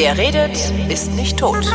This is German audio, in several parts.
Wer redet, ist nicht tot.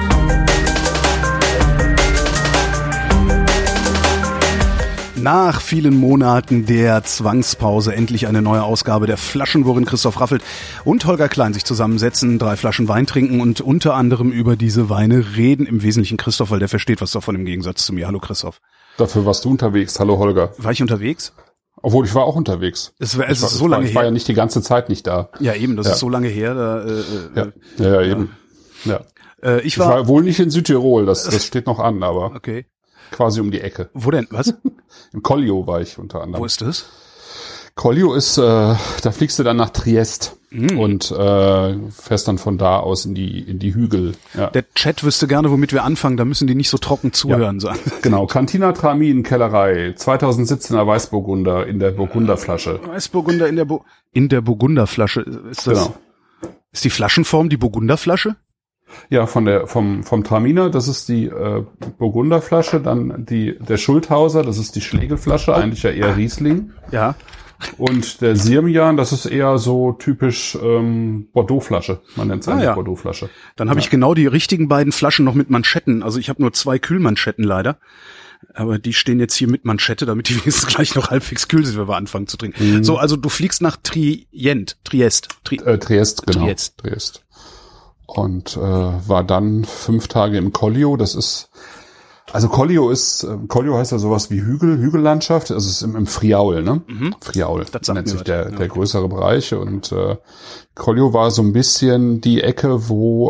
Nach vielen Monaten der Zwangspause endlich eine neue Ausgabe der Flaschen, worin Christoph Raffelt und Holger Klein sich zusammensetzen, 3 Flaschen Wein trinken und unter anderem über diese Weine reden. Im Wesentlichen Christoph, weil der versteht was davon im Gegensatz zu mir. Hallo Christoph. Dafür warst du unterwegs. Hallo Holger. War ich unterwegs? Obwohl, ich war auch unterwegs. Es ist so lange her. Ich war ja nicht die ganze Zeit nicht da. Ja, eben, das ist so lange her. Ja, eben. Ja. Ich war wohl nicht in Südtirol, das steht noch an, aber okay. Quasi um die Ecke. Wo denn? Was? Im Collio war ich unter anderem. Wo ist das? Collio ist, da fliegst du dann nach Triest und fährst dann von da aus in die Hügel. Ja. Der Chat wüsste gerne, womit wir anfangen, da müssen die nicht so trocken zuhören sein. Genau, Cantina Tramin Kellerei, 2017er Weißburgunder in der Burgunderflasche. Weißburgunder in der Burgunderflasche. Ist das? Genau. Ist die Flaschenform die Burgunderflasche? Ja, vom Traminer, das ist die Burgunderflasche, dann der Schulthauser, das ist die Schlegelflasche, eigentlich ja eher Riesling. Ja. Und der Sirmian, das ist eher so typisch Bordeaux-Flasche. Man nennt es eigentlich Bordeaux-Flasche. Dann habe ich genau die richtigen beiden Flaschen noch mit Manschetten. Also ich habe nur 2 Kühlmanschetten leider. Aber die stehen jetzt hier mit Manschette, damit die wenigstens gleich noch halbwegs kühl sind, wenn wir anfangen zu trinken. So, also du fliegst nach Triest, genau. Triest. Und war dann 5 Tage im Collio. Collio heißt ja sowas wie Hügellandschaft. Also es ist im Friaul, ne? Friaul, das nennt sich der größere Bereich. Und Collio war so ein bisschen die Ecke, wo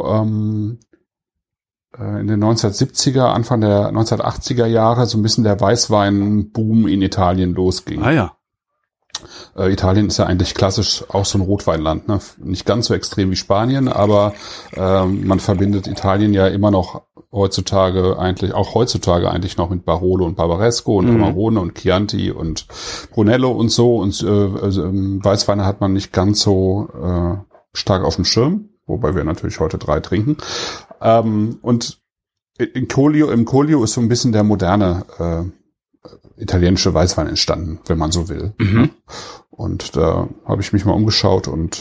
in den 1970er, Anfang der 1980er Jahre so ein bisschen der Weißweinboom in Italien losging. Ah ja. Italien ist ja eigentlich klassisch auch so ein Rotweinland, ne? Nicht ganz so extrem wie Spanien, aber man verbindet Italien ja immer noch heutzutage eigentlich noch mit Barolo und Barbaresco und Amarone und Chianti und Brunello und so. Und Weißweine hat man nicht ganz so stark auf dem Schirm, wobei wir natürlich heute 3 trinken. Und im Collio ist so ein bisschen der moderne italienische Weißwein entstanden, wenn man so will. Und da habe ich mich mal umgeschaut und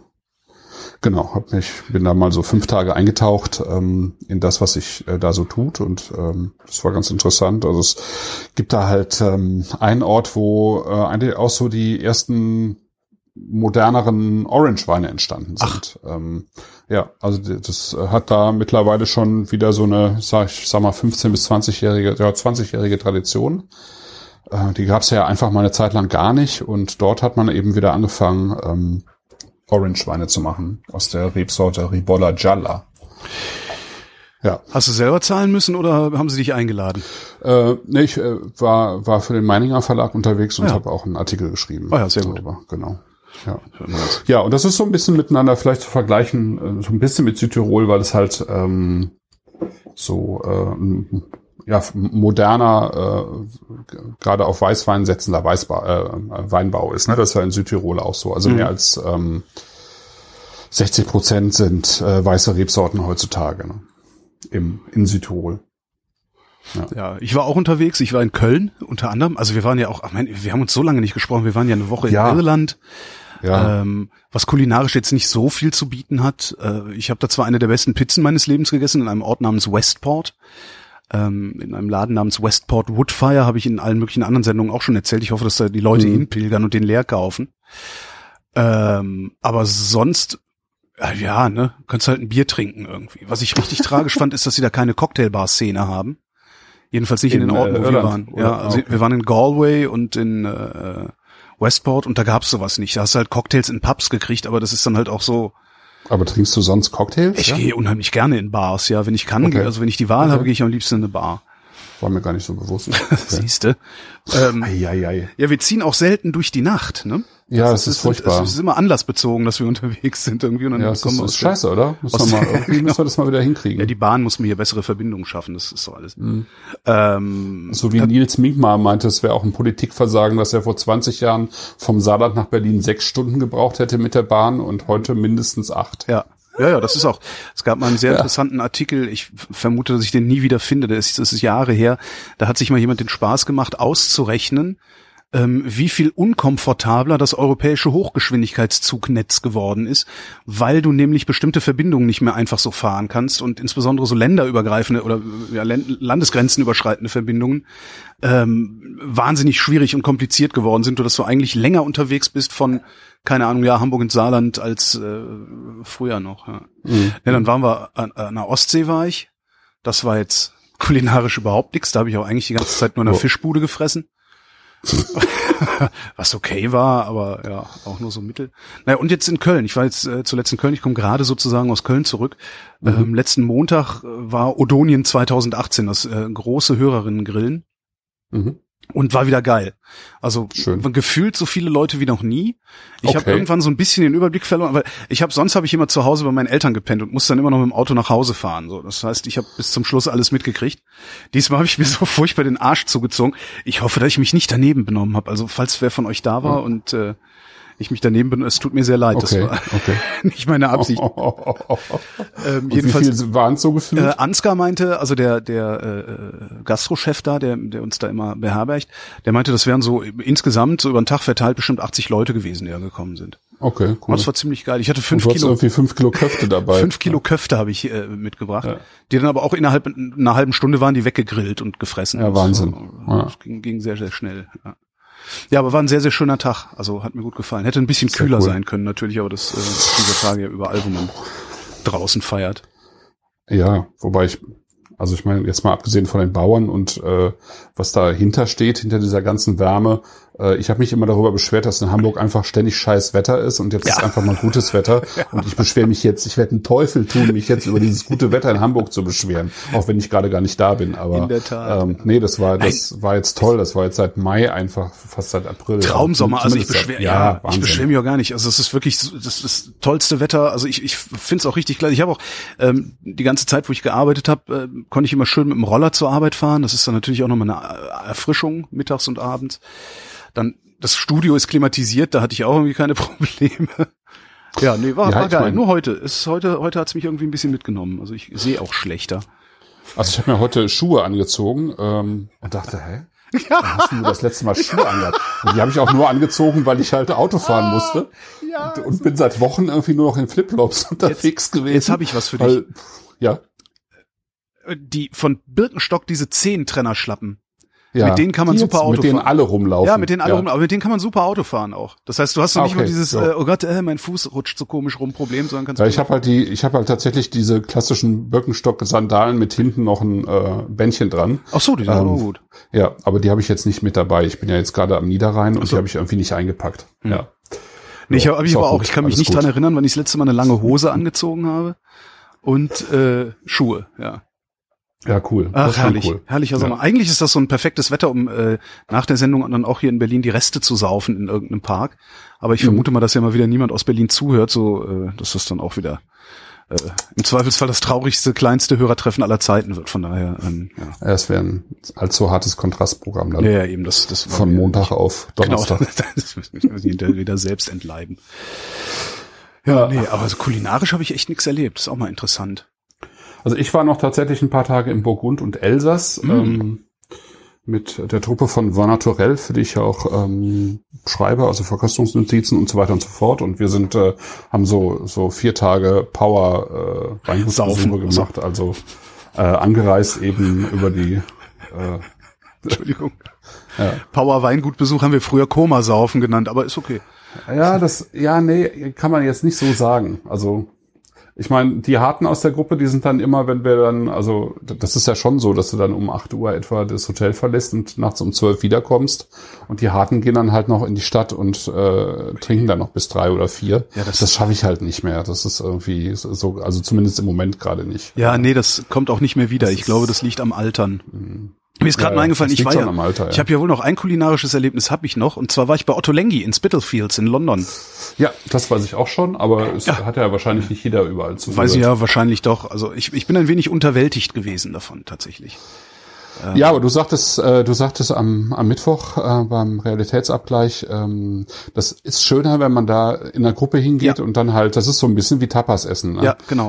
bin da mal so 5 Tage eingetaucht in das, was sich da so tut, und das war ganz interessant. Also es gibt da halt einen Ort, wo eigentlich auch so die ersten moderneren Orange-Weine entstanden sind. Also das hat da mittlerweile schon wieder so eine, sag mal 15 bis 20-jährige Tradition. Die gab es ja einfach mal eine Zeit lang gar nicht, und dort hat man eben wieder angefangen, Orange-Weine zu machen aus der Rebsorte Ribolla Gialla. Ja. Hast du selber zahlen müssen oder haben sie dich eingeladen? Ich war für den Meininger Verlag unterwegs und habe auch einen Artikel geschrieben. Ah ja, sehr gut. Darüber. Genau. Ja, und das ist so ein bisschen miteinander vielleicht zu vergleichen, so ein bisschen mit Südtirol, weil es halt moderner, gerade auf Weißwein setzender Weinbau ist. Ne? Das ist ja in Südtirol auch so. Also mehr als 60% sind weiße Rebsorten heutzutage, ne? In Südtirol. Ja, ich war auch unterwegs. Ich war in Köln unter anderem. Also wir waren ja auch, wir haben uns so lange nicht gesprochen. Wir waren ja eine Woche in Irland. Ja. Was kulinarisch jetzt nicht so viel zu bieten hat. Ich habe da zwar eine der besten Pizzen meines Lebens gegessen in einem Ort namens Westport. In einem Laden namens Westport Woodfire, habe ich in allen möglichen anderen Sendungen auch schon erzählt. Ich hoffe, dass da die Leute hinpilgern und den leer kaufen. Aber sonst, kannst halt ein Bier trinken irgendwie. Was ich richtig tragisch fand, ist, dass sie da keine Cocktailbar-Szene haben. Jedenfalls nicht in den Orten, wo wir waren. Ja, also wir waren in Galway und in Westport, und da gab's sowas nicht. Da hast du halt Cocktails in Pubs gekriegt, aber das ist dann halt auch so. Aber trinkst du sonst Cocktails? Ich gehe unheimlich gerne in Bars, ja, wenn ich kann. Okay. Also wenn ich die Wahl habe, gehe ich am liebsten in eine Bar. War mir gar nicht so bewusst. Okay. Siehste. Ja, wir ziehen auch selten durch die Nacht, ne? Ja, das ist furchtbar. Es ist immer anlassbezogen, dass wir unterwegs sind irgendwie. Und dann das ist scheiße, oder? Müssen wir das mal wieder hinkriegen. Ja, die Bahn muss mir hier bessere Verbindungen schaffen, das ist so alles. So wie Nils Minkmar meinte, es wäre auch ein Politikversagen, dass er vor 20 Jahren vom Saarland nach Berlin 6 Stunden gebraucht hätte mit der Bahn und heute mindestens 8. Ja, das ist auch. Es gab mal einen sehr interessanten Artikel, ich vermute, dass ich den nie wieder finde, das ist Jahre her. Da hat sich mal jemand den Spaß gemacht, auszurechnen, wie viel unkomfortabler das europäische Hochgeschwindigkeitszugnetz geworden ist, weil du nämlich bestimmte Verbindungen nicht mehr einfach so fahren kannst und insbesondere so länderübergreifende oder landesgrenzenüberschreitende Verbindungen wahnsinnig schwierig und kompliziert geworden sind, sodass du eigentlich länger unterwegs bist von, keine Ahnung, ja, Hamburg ins Saarland als früher noch. Ja. Ja, dann waren wir an der Ostsee war ich. Das war jetzt kulinarisch überhaupt nichts. Da habe ich auch eigentlich die ganze Zeit nur in der Fischbude gefressen. Was okay war, aber ja, auch nur so mittel. Naja, und jetzt in Köln. Ich war jetzt zuletzt in Köln. Ich komme gerade sozusagen aus Köln zurück. Letzten Montag war Odonien 2018, das große Hörerinnen-Grillen. Und war wieder geil. Also gefühlt so viele Leute wie noch nie. Ich habe irgendwann so ein bisschen den Überblick verloren, weil sonst habe ich immer zu Hause bei meinen Eltern gepennt und musste dann immer noch mit dem Auto nach Hause fahren. So, das heißt, ich habe bis zum Schluss alles mitgekriegt. Diesmal habe ich mir so furchtbar den Arsch zugezogen. Ich hoffe, dass ich mich nicht daneben benommen habe. Also falls wer von euch da war und ich mich daneben bin, es tut mir sehr leid. Das war nicht meine Absicht. Jedenfalls, wie viel waren es so gefühlt? Ansgar meinte, also der Gastrochef da, der uns da immer beherbergt, der meinte, das wären so insgesamt so über den Tag verteilt bestimmt 80 Leute gewesen, die da gekommen sind. Okay, cool. Das war ziemlich geil. Ich hatte 5 Kilo. Irgendwie 5 Kilo Köfte dabei. 5 Kilo Köfte habe ich mitgebracht. Die dann aber auch innerhalb einer halben Stunde waren die weggegrillt und gefressen. Ja, Wahnsinn. Das ging sehr, sehr schnell. Ja, aber war ein sehr, sehr schöner Tag. Also hat mir gut gefallen. Hätte ein bisschen kühler sein können natürlich, aber das dieser Tage ja überall, wo man draußen feiert. Ja, wobei ich meine, jetzt mal abgesehen von den Bauern und was dahinter steht, hinter dieser ganzen Wärme, ich habe mich immer darüber beschwert, dass in Hamburg einfach ständig scheiß Wetter ist und jetzt ist einfach mal gutes Wetter und ich beschwere mich jetzt, ich werde einen Teufel tun, mich jetzt über dieses gute Wetter in Hamburg zu beschweren, auch wenn ich gerade gar nicht da bin, aber in der Tat. Nee, das war jetzt toll, das war jetzt seit Mai einfach, fast seit April. Traumsommer, also ich beschwere mich auch gar nicht, also es ist wirklich das tollste Wetter, also ich finde es auch richtig klasse. Ich habe auch die ganze Zeit, wo ich gearbeitet habe, konnte ich immer schön mit dem Roller zur Arbeit fahren, das ist dann natürlich auch nochmal eine Erfrischung, mittags und abends. Dann, das Studio ist klimatisiert, da hatte ich auch irgendwie keine Probleme. Ja, nee, war geil. Nur heute hat's mich irgendwie ein bisschen mitgenommen. Also ich sehe auch schlechter. Also ich habe mir heute Schuhe angezogen und dachte, wann hast du das letzte Mal Schuhe angehabt? Und die habe ich auch nur angezogen, weil ich halt Auto fahren musste. Und bin seit Wochen irgendwie nur noch in Flipflops unterwegs gewesen. Jetzt habe ich was für dich. Ja. Die von Birkenstock, diese Zehentrennerschlappen. Ja, mit denen kann man super Auto fahren. Mit denen alle rumlaufen. Ja, mit denen alle rumlaufen. Aber mit denen kann man super Auto fahren auch. Das heißt, du hast noch nicht mal dieses, oh Gott, mein Fuß rutscht so komisch rum Problem, sondern kannst ich habe halt tatsächlich diese klassischen Birkenstock-Sandalen mit hinten noch ein Bändchen dran. Ach so, die sind auch gut. Ja, aber die habe ich jetzt nicht mit dabei. Ich bin ja jetzt gerade am Niederrhein und die habe ich irgendwie nicht eingepackt. Ja. Nee, ich kann mich nicht dran erinnern, wann ich das letzte Mal eine lange Hose angezogen habe und Schuhe, ja. Ja, cool. Ach, herrlich. Herrlicher Sommer. Eigentlich ist das so ein perfektes Wetter, um nach der Sendung dann auch hier in Berlin die Reste zu saufen in irgendeinem Park. Aber ich vermute mal, dass ja mal wieder niemand aus Berlin zuhört, so dass das dann auch wieder im Zweifelsfall das traurigste, kleinste Hörertreffen aller Zeiten wird. Von daher, ja. Es wäre ein allzu hartes Kontrastprogramm dann. Ja, eben. Das von Montag auf Donnerstag. Genau, das müssen wir wieder selbst entleiben. Ja, nee, aber so kulinarisch habe ich echt nichts erlebt. Das ist auch mal interessant. Also ich war noch tatsächlich ein paar Tage in Burgund und Elsass mit der Truppe von Vin Naturel, für die ich ja auch schreibe, also Verkostungsnotizen und so weiter und so fort. Und wir haben so 4 Tage Power Weingutsbesuche gemacht, also angereist eben über die Entschuldigung. Ja. Power Weingutbesuch haben wir früher Komasaufen genannt, aber ist okay. Ja, nee, kann man jetzt nicht so sagen. Also ich meine, die Harten aus der Gruppe, die sind dann immer, wenn wir dann, also das ist ja schon so, dass du dann um 8 Uhr etwa das Hotel verlässt und nachts um 12 wiederkommst und die Harten gehen dann halt noch in die Stadt und trinken dann noch bis 3 oder 4. Ja, das schaffe ich halt nicht mehr. Das ist irgendwie so, also zumindest im Moment gerade nicht. Ja, nee, das kommt auch nicht mehr wieder. Ich glaube, das liegt am Altern. Mir ist gerade mal eingefallen, ich habe ja wohl noch ein kulinarisches Erlebnis, habe ich noch, und zwar war ich bei Otto Lengi in Spitalfields in London. Ja, das weiß ich auch schon, aber es hat ja wahrscheinlich nicht jeder überall zugehört. Weiß ich ja, wahrscheinlich doch. Also ich bin ein wenig unterwältigt gewesen davon, tatsächlich. Ja, aber du sagtest am Mittwoch beim Realitätsabgleich, das ist schöner, wenn man da in einer Gruppe hingeht und dann halt, das ist so ein bisschen wie Tapas essen. Ne? Ja, genau.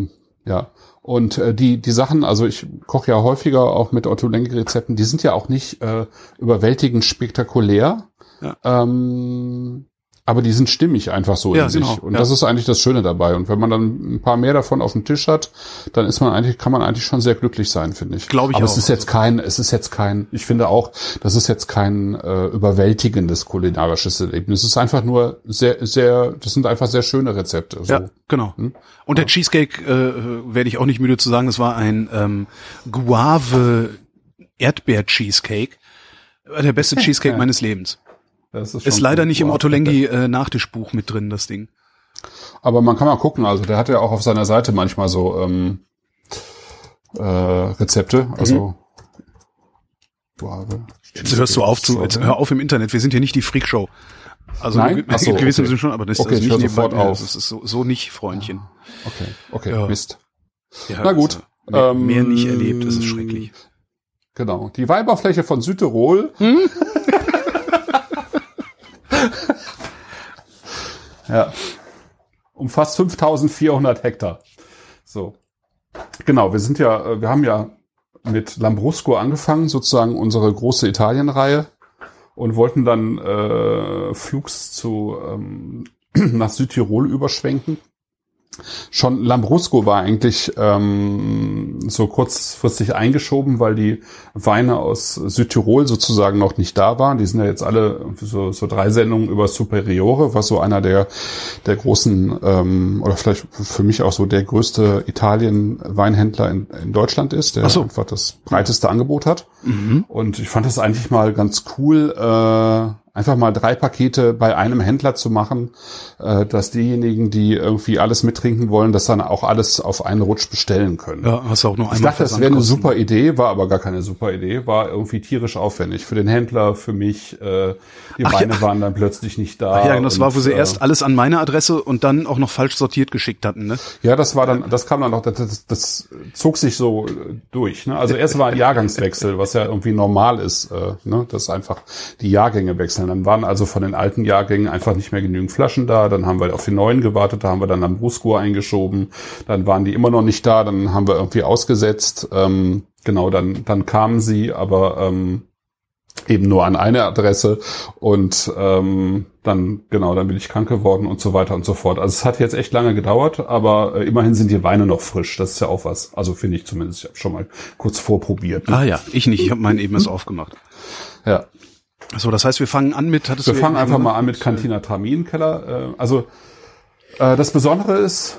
Und die Sachen, also ich koche ja häufiger auch mit Otto Lengi Rezepten, die sind ja auch nicht überwältigend spektakulär, Ja. Aber die sind stimmig einfach so in sich. Und das ist eigentlich das Schöne dabei. Und wenn man dann ein paar mehr davon auf dem Tisch hat, dann kann man eigentlich schon sehr glücklich sein, finde ich. Glaube ich aber auch. Ich finde auch, das ist jetzt kein überwältigendes kulinarisches Erlebnis. Es ist einfach nur das sind einfach sehr schöne Rezepte. So. Ja, genau. Und der Cheesecake, werde ich auch nicht müde zu sagen, das war ein Guave-Erdbeer-Cheesecake. Der beste Cheesecake meines Lebens. Das ist leider nicht im Ottolenghi Nachtischbuch mit drin, das Ding. Aber man kann mal gucken, also der hat ja auch auf seiner Seite manchmal so Rezepte, also Jetzt hörst du auf hör auf im Internet, wir sind hier nicht die Freakshow. Also nein? In gewissem Sinne schon, aber das ist nicht sofort auf. Das ist so nicht, Freundchen. Okay, ja. Mist. Ja, na gut. Mehr nicht erlebt, das ist schrecklich. Genau. Die Weiberfläche von Südtirol. Ja. Umfasst 5.400 Hektar. So. Genau, wir haben ja mit Lambrusco angefangen, sozusagen unsere große Italien-Reihe, und wollten dann flugs nach Südtirol überschwenken. Schon Lambrusco war eigentlich so kurzfristig eingeschoben, weil die Weine aus Südtirol sozusagen noch nicht da waren. Die sind ja jetzt alle so 3 Sendungen über Superiore, was so einer der großen oder vielleicht für mich auch so der größte Italien-Weinhändler in Deutschland ist, der einfach das breiteste Angebot hat. Mhm. Und ich fand das eigentlich mal ganz cool, einfach mal 3 Pakete bei einem Händler zu machen, dass diejenigen, die irgendwie alles mittrinken wollen, das dann auch alles auf einen Rutsch bestellen können. Ja, hast du auch noch einmal. Ich dachte, das wäre eine super Idee, war aber gar keine super Idee, war irgendwie tierisch aufwendig. Für den Händler, für mich, die Weine waren dann plötzlich nicht da. Ach ja, das war, wo sie erst alles an meine Adresse und dann auch noch falsch sortiert geschickt hatten, ne? Ja, das kam dann noch, das zog sich so durch, ne? Also erst war ein Jahrgangswechsel, was ja irgendwie normal ist, ne? Dass einfach die Jahrgänge wechseln. Dann waren also von den alten Jahrgängen einfach nicht mehr genügend Flaschen da, dann haben wir auf die neuen gewartet, da haben wir dann Lambrusco eingeschoben, dann waren die immer noch nicht da, dann haben wir irgendwie ausgesetzt, genau, dann kamen sie, aber eben nur an eine Adresse und dann bin ich krank geworden und so weiter und so fort. Also es hat jetzt echt lange gedauert, aber immerhin sind die Weine noch frisch, das ist ja auch was, also finde ich zumindest, ich habe schon mal kurz vorprobiert. Ah ja, ich nicht, ich habe meinen eben erst aufgemacht. Ja. So, das heißt, wir fangen an mit... Wir fangen einfach mal an mit Cantina Traminkeller. Das Besondere ist,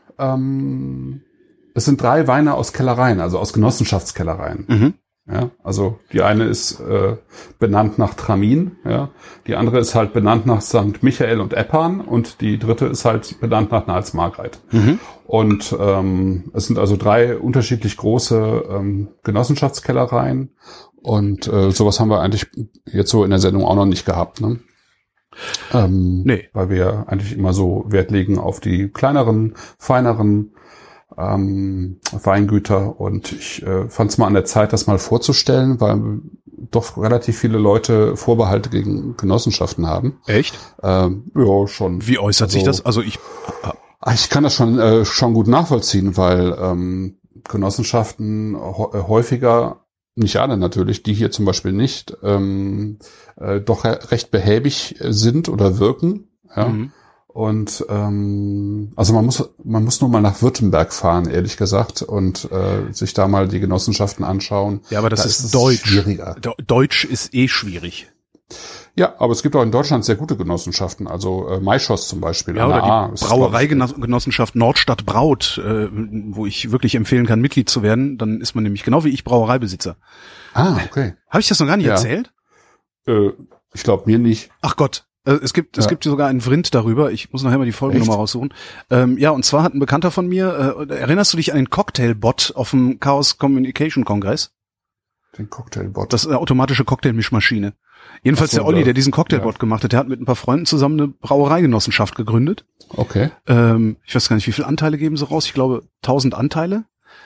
es sind 3 Weine aus Kellereien, also aus Genossenschaftskellereien. Mhm. Ja, also die eine ist benannt nach Tramin, ja, die andere ist halt benannt nach St. Michael und Eppan und die dritte ist halt benannt nach Nals-Margreit. Mhm. Und es sind also 3 unterschiedlich große Genossenschaftskellereien. Und sowas haben wir eigentlich jetzt so in der Sendung auch noch nicht gehabt, ne? Nee. Weil wir eigentlich immer so Wert legen auf die kleineren, feineren Weingüter. Und ich fand es mal an der Zeit, das mal vorzustellen, weil doch relativ viele Leute Vorbehalte gegen Genossenschaften haben. Echt? Ja, schon. Wie äußert sich das? Also ich kann das schon gut nachvollziehen, weil Genossenschaften häufiger, nicht alle natürlich, die hier zum Beispiel nicht, doch recht behäbig sind oder wirken. Ja. Mhm. Und also man muss nur mal nach Württemberg fahren, ehrlich gesagt, und sich da mal die Genossenschaften anschauen. Ja, aber das ist Deutsch. Schwieriger. Deutsch ist schwierig. Ja, aber es gibt auch in Deutschland sehr gute Genossenschaften, also Maischoss zum Beispiel. Ja, oder die Brauereigenossenschaft Nordstadt Braut, wo ich wirklich empfehlen kann, Mitglied zu werden. Dann ist man nämlich genau wie ich Brauereibesitzer. Ah, okay. Habe ich das noch gar nicht erzählt? Ich glaube mir nicht. Ach Gott. Es gibt sogar einen Vrind darüber. Ich muss nachher mal die Folgennummer raussuchen. Ja, und zwar hat ein Bekannter von mir, erinnerst du dich an den Cocktailbot auf dem Chaos Communication Kongress? Den Cocktailbot? Das ist eine automatische Cocktailmischmaschine. Jedenfalls der Olli, der diesen Cocktailbot gemacht hat, der hat mit ein paar Freunden zusammen eine Brauereigenossenschaft gegründet. Okay. Ich weiß gar nicht, wie viele Anteile geben sie raus? Ich glaube 1000 Anteile.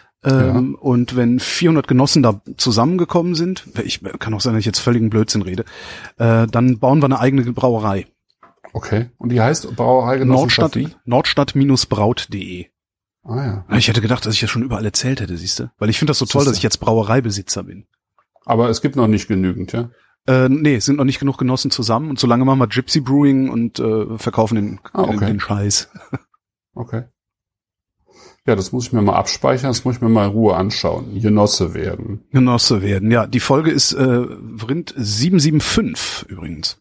Und wenn 400 Genossen da zusammengekommen sind, kann auch sein, dass ich jetzt völligen Blödsinn rede, dann bauen wir eine eigene Brauerei. Okay. Und die heißt Brauereigenossenschaft Nordstadt-braut.de. Ah ja. Ich hätte gedacht, dass ich das schon überall erzählt hätte, siehste. Weil ich finde das so toll, dass ich jetzt Brauereibesitzer bin. Aber es gibt noch nicht genügend, ja? Nee, sind noch nicht genug Genossen zusammen. Und solange machen wir Gypsy Brewing und verkaufen den Scheiß. Okay. Ja, das muss ich mir mal abspeichern, das muss ich mir mal in Ruhe anschauen. Genosse werden, ja. Die Folge ist Vrind 775 übrigens.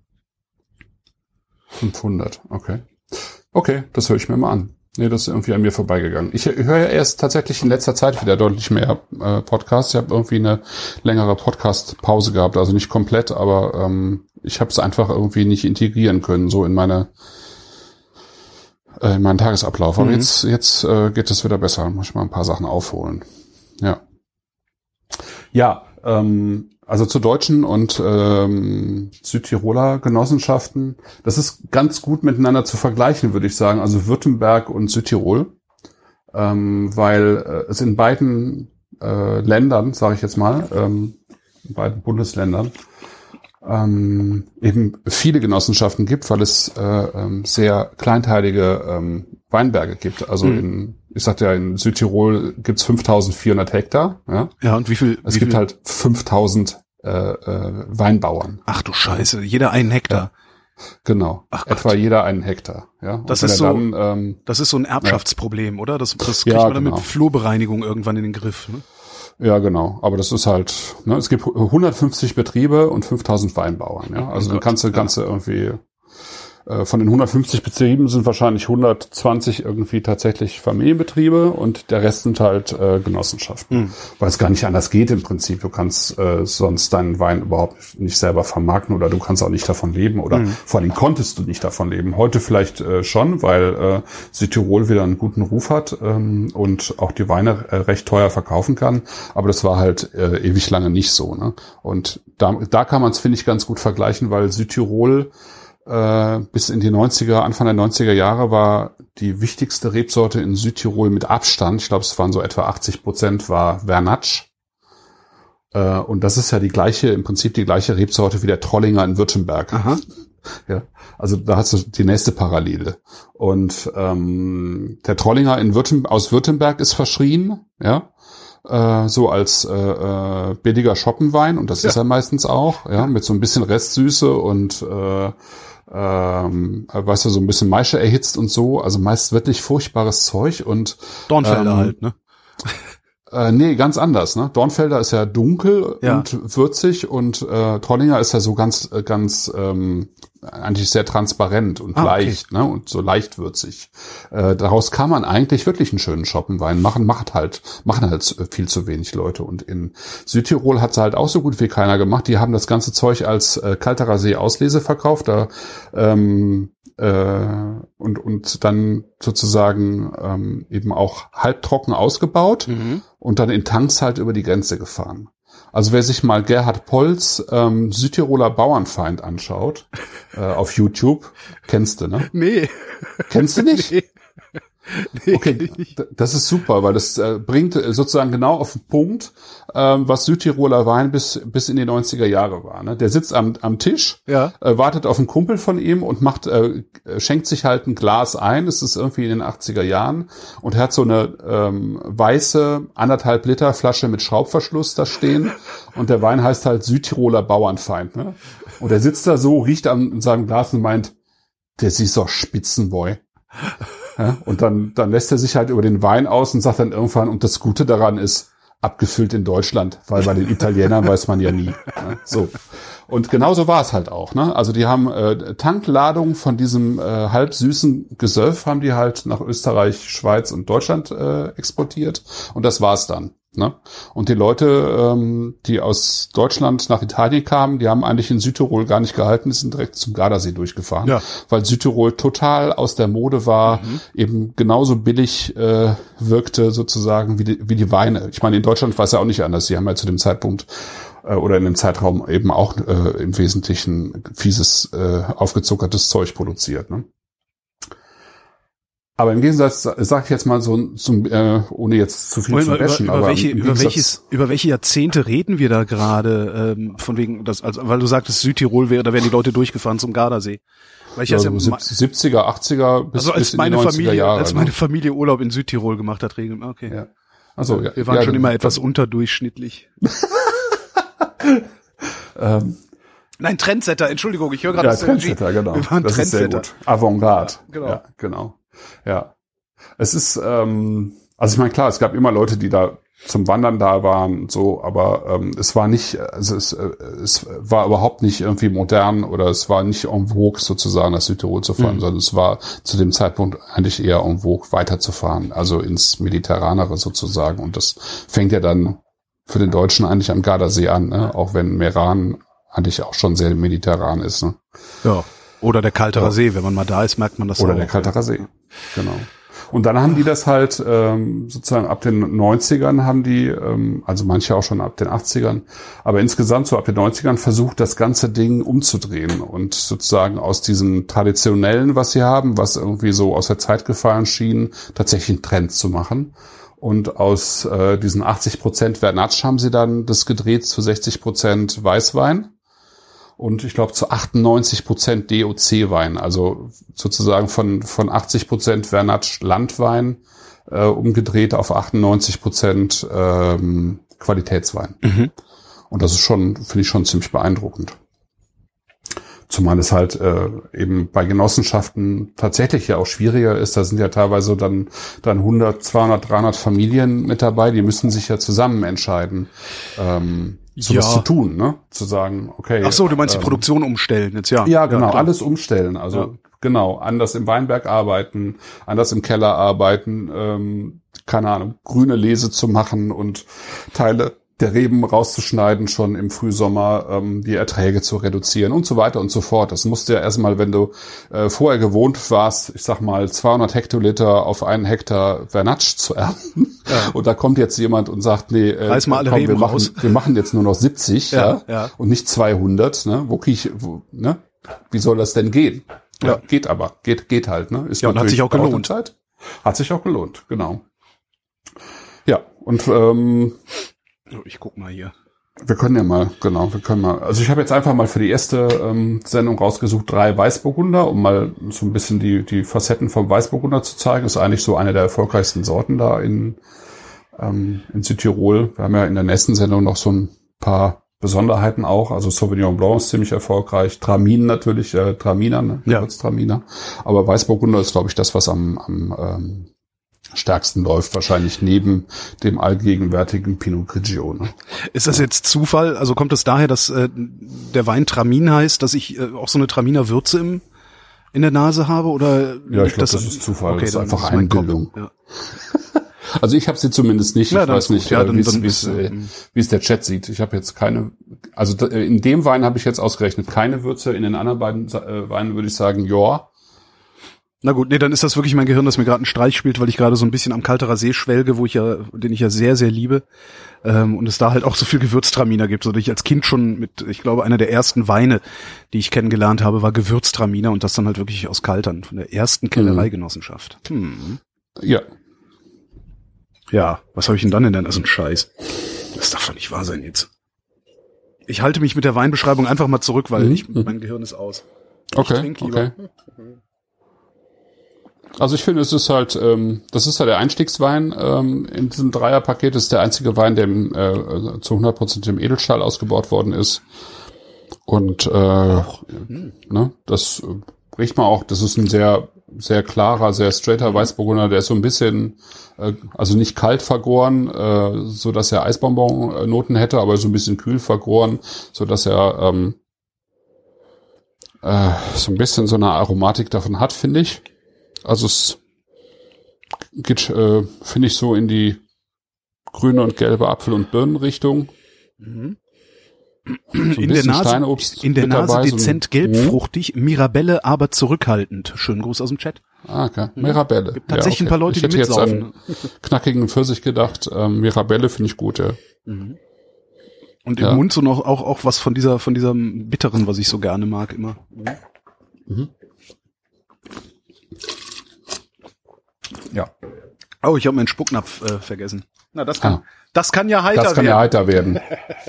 500, okay. Okay, das höre ich mir mal an. Nee, das ist irgendwie an mir vorbeigegangen. Ich höre ja erst tatsächlich in letzter Zeit wieder deutlich mehr Podcasts. Ich habe irgendwie eine längere Podcast-Pause gehabt, also nicht komplett, aber ich habe es einfach irgendwie nicht integrieren können, so in meinen Tagesablauf. Aber jetzt geht es wieder besser. Muss ich mal ein paar Sachen aufholen. Ja. Ja, also zu deutschen und Südtiroler Genossenschaften, das ist ganz gut miteinander zu vergleichen, würde ich sagen. Also Württemberg und Südtirol, weil es in beiden Ländern, sage ich jetzt mal, in beiden Bundesländern, eben viele Genossenschaften gibt, weil es sehr kleinteilige Weinberge gibt. Also ich sagte ja, in Südtirol gibt's 5.400 Hektar. Ja, ja, und wie viel? Es gibt halt 5.000 Weinbauern. Ach du Scheiße, jeder einen Hektar. Ja, genau, etwa jeder einen Hektar. Ja, das ist so ein Erbschaftsproblem, oder? Das kriegt man dann mit Flurbereinigung irgendwann in den Griff. Ne? Ja, genau. Aber das ist halt, es gibt 150 Betriebe und 5.000 Weinbauern. Ja, also dann kannst du irgendwie von den 150 Betrieben sind wahrscheinlich 120 irgendwie tatsächlich Familienbetriebe und der Rest sind halt Genossenschaften. Weil es gar nicht anders geht im Prinzip. Du kannst sonst deinen Wein überhaupt nicht selber vermarkten oder du kannst auch nicht davon leben oder vor allem konntest du nicht davon leben. Heute vielleicht schon, weil Südtirol wieder einen guten Ruf hat und auch die Weine recht teuer verkaufen kann. Aber das war halt ewig lange nicht so. Ne? Und da kann man es, finde ich, ganz gut vergleichen, weil Südtirol bis in die 90er, Anfang der 90er Jahre war die wichtigste Rebsorte in Südtirol mit Abstand, ich glaube es waren so etwa 80%, war Vernatsch. Und das ist ja im Prinzip die gleiche Rebsorte wie der Trollinger in Württemberg. Aha. Ja, also da hast du die nächste Parallele. Und der Trollinger aus Württemberg ist verschrien, ja. So als billiger Schoppenwein, und das ist er meistens auch, ja, mit so ein bisschen Restsüße und weißt du, so ein bisschen Maische erhitzt und so, also meist wirklich furchtbares Zeug und Dornfelder halt, ne? Nee, ganz anders, ne? Dornfelder ist ja dunkel und würzig und Trollinger ist ja so ganz eigentlich sehr transparent und leicht, ne? Und so leicht würzig. Daraus kann man eigentlich wirklich einen schönen Schoppenwein machen, machen halt viel zu wenig Leute. Und in Südtirol hat's halt auch so gut wie keiner gemacht. Die haben das ganze Zeug als Kalterer See Auslese verkauft, und dann sozusagen eben auch halbtrocken ausgebaut und dann in Tanks halt über die Grenze gefahren. Also wer sich mal Gerhard Polls Südtiroler Bauernfeind anschaut auf YouTube, kennst du, ne? Nee. Kennst du nicht? Nee. Okay, das ist super, weil das bringt sozusagen genau auf den Punkt, was Südtiroler Wein bis in die 90er Jahre war. Ne? Der sitzt am Tisch, wartet auf einen Kumpel von ihm und schenkt sich halt ein Glas ein. Das ist irgendwie in den 80er Jahren und er hat so eine weiße 1,5 Liter Flasche mit Schraubverschluss da stehen und der Wein heißt halt Südtiroler Bauernfeind. Ne? Und er sitzt da so, riecht an seinem Glas und meint, der ist doch Spitzenboy. Ja, und dann lässt er sich halt über den Wein aus und sagt dann irgendwann, und das Gute daran ist, abgefüllt in Deutschland, weil bei den Italienern weiß man ja nie. Ja, so. Und genauso war es halt auch. Ne? Also die haben Tankladungen von diesem halb süßen Gesöff haben die halt nach Österreich, Schweiz und Deutschland exportiert. Und das war's dann. Ne? Und die Leute, die aus Deutschland nach Italien kamen, die haben eigentlich in Südtirol gar nicht gehalten, die sind direkt zum Gardasee durchgefahren, weil Südtirol total aus der Mode war, eben genauso billig wirkte sozusagen wie die Weine. Ich meine, in Deutschland war es ja auch nicht anders. Die haben ja zu dem Zeitpunkt oder in dem Zeitraum eben auch im Wesentlichen fieses, aufgezuckertes Zeug produziert. Ne? Aber im Gegensatz, sag ich jetzt mal so, ohne jetzt zu viel zu bashen, über welche Jahrzehnte reden wir da gerade, von wegen, weil du sagtest, Südtirol da wären die Leute durchgefahren zum Gardasee. Weil ich 70er, 80er bis in die 90er Jahre. Als meine Familie Urlaub in Südtirol gemacht hat, regelmäßig. Okay. Ja. Also, wir waren schon immer etwas unterdurchschnittlich. Nein, Trendsetter, Entschuldigung, ich höre gerade das Trendsetter, genau. Wir waren das Trendsetter. Ist sehr gut. Avantgarde. Ja, genau. Ja. Es ist, also ich meine, klar, es gab immer Leute, die da zum Wandern da waren, so, aber es war nicht, also es war überhaupt nicht irgendwie modern oder es war nicht en vogue sozusagen, nach Südtirol zu fahren, sondern es war zu dem Zeitpunkt eigentlich eher en vogue weiterzufahren, also ins Mediterranere sozusagen. Und das fängt ja dann für den Deutschen eigentlich am Gardasee an, ne? Auch wenn Meran eigentlich auch schon sehr mediterran ist. Ne? Ja. Oder der Kalterer See, wenn man mal da ist, merkt man das auch. Oder der Kalterer See, genau. Und dann haben die das halt sozusagen ab den 90ern haben die, also manche auch schon ab den 80ern, aber insgesamt so ab den 90ern versucht, das ganze Ding umzudrehen und sozusagen aus diesem Traditionellen, was sie haben, was irgendwie so aus der Zeit gefallen schien, tatsächlich einen Trend zu machen. Und aus diesen 80% Vernatsch haben sie dann das gedreht zu 60% Weißwein. Und ich glaube zu 98% DOC-Wein, also sozusagen von 80% Vernatsch Landwein umgedreht auf 98% Qualitätswein. Mhm. Und das ist schon, finde ich schon ziemlich beeindruckend. Zumal es halt eben bei Genossenschaften tatsächlich ja auch schwieriger ist. Da sind ja teilweise dann 100, 200, 300 Familien mit dabei. Die müssen sich ja zusammen entscheiden, sowas zu tun, ne? Zu sagen, okay. Ach so, du meinst die Produktion umstellen jetzt, ja. Ja, genau, alles umstellen. Also genau, anders im Weinberg arbeiten, anders im Keller arbeiten, keine Ahnung, grüne Lese zu machen und Teile der Reben rauszuschneiden, schon im Frühsommer die Erträge zu reduzieren und so weiter und so fort. Das musst du ja erstmal, wenn du vorher gewohnt warst, ich sag mal 200 Hektoliter auf einen Hektar Vernatsch zu ernten. Ja. Und da kommt jetzt jemand und sagt, nee, reiß mal alle Reben raus. Wir machen jetzt nur noch 70 ja. Und nicht 200. Ne? Ne? Wie soll das denn gehen? Ja. Geht aber. Geht halt. Ne? Ist und hat sich auch gelohnt. Hat sich auch gelohnt, genau. Ja, und ich guck mal hier. Wir können mal. Also ich habe jetzt einfach mal für die erste Sendung rausgesucht 3 Weißburgunder, um mal so ein bisschen die Facetten vom Weißburgunder zu zeigen. Das ist eigentlich so eine der erfolgreichsten Sorten da in Südtirol. Wir haben ja in der nächsten Sendung noch so ein paar Besonderheiten auch. Also Sauvignon Blanc ist ziemlich erfolgreich. Tramin natürlich, Traminer, ne? Ja. Traminer. Aber Weißburgunder ist, glaube ich, das, was am stärksten läuft, wahrscheinlich neben dem allgegenwärtigen Pinot Grigio. Ne? Ist das jetzt Zufall? Also kommt es daher, dass der Wein Tramin heißt, dass ich auch so eine Traminer Würze in der Nase habe? Oder ja, ich glaube, das ist Zufall. Okay, das ist einfach Einbildung. Ja. Also ich habe sie zumindest nicht. Ja, ich weiß nicht, wie es der Chat sieht. Ich habe jetzt keine. Also in dem Wein habe ich jetzt ausgerechnet keine Würze. In den anderen beiden Weinen würde ich sagen, ja. Na gut, nee, dann ist das wirklich mein Gehirn, das mir gerade einen Streich spielt, weil ich gerade so ein bisschen am Kalterer See schwelge, den ich ja sehr, sehr liebe. Und es da halt auch so viel Gewürztraminer gibt, so dass ich als Kind schon ich glaube, einer der ersten Weine, die ich kennengelernt habe, war Gewürztraminer und das dann halt wirklich aus Kaltern, von der ersten Kellereigenossenschaft. Ja. Ja, was habe ich denn dann in der Nase? Scheiß. Das darf doch nicht wahr sein jetzt. Ich halte mich mit der Weinbeschreibung einfach mal zurück, weil mein Gehirn ist aus. Okay. Also ich finde, es ist halt, das ist ja der Einstiegswein in diesem Dreierpaket. Das ist der einzige Wein, der zu 100% im Edelstahl ausgebaut worden ist. Und ne, das riecht man auch. Das ist ein sehr, sehr klarer, sehr straighter Weißburgunder. Der ist so ein bisschen, also nicht kalt vergoren, so dass er Eisbonbon-Noten hätte, aber so ein bisschen kühl vergoren, so dass er so ein bisschen so eine Aromatik davon hat, finde ich. Also es geht, finde ich, so in die grüne und gelbe Apfel- und Birnenrichtung. Mhm. So in der Nase dezent gelbfruchtig, Mirabelle aber zurückhaltend. Schönen Gruß aus dem Chat. Ah, okay. Mirabelle. Gibt tatsächlich ein paar Leute, die mitsaufen. Ich hätte jetzt an knackigen Pfirsich gedacht. Mirabelle finde ich gut, ja. Mhm. Und im Mund so noch auch was von diesem Bitteren, was ich so gerne mag immer. Mhm. Ja. Oh, ich habe meinen Spucknapf vergessen. Na, das kann ja heiter werden. Das kann ja heiter werden.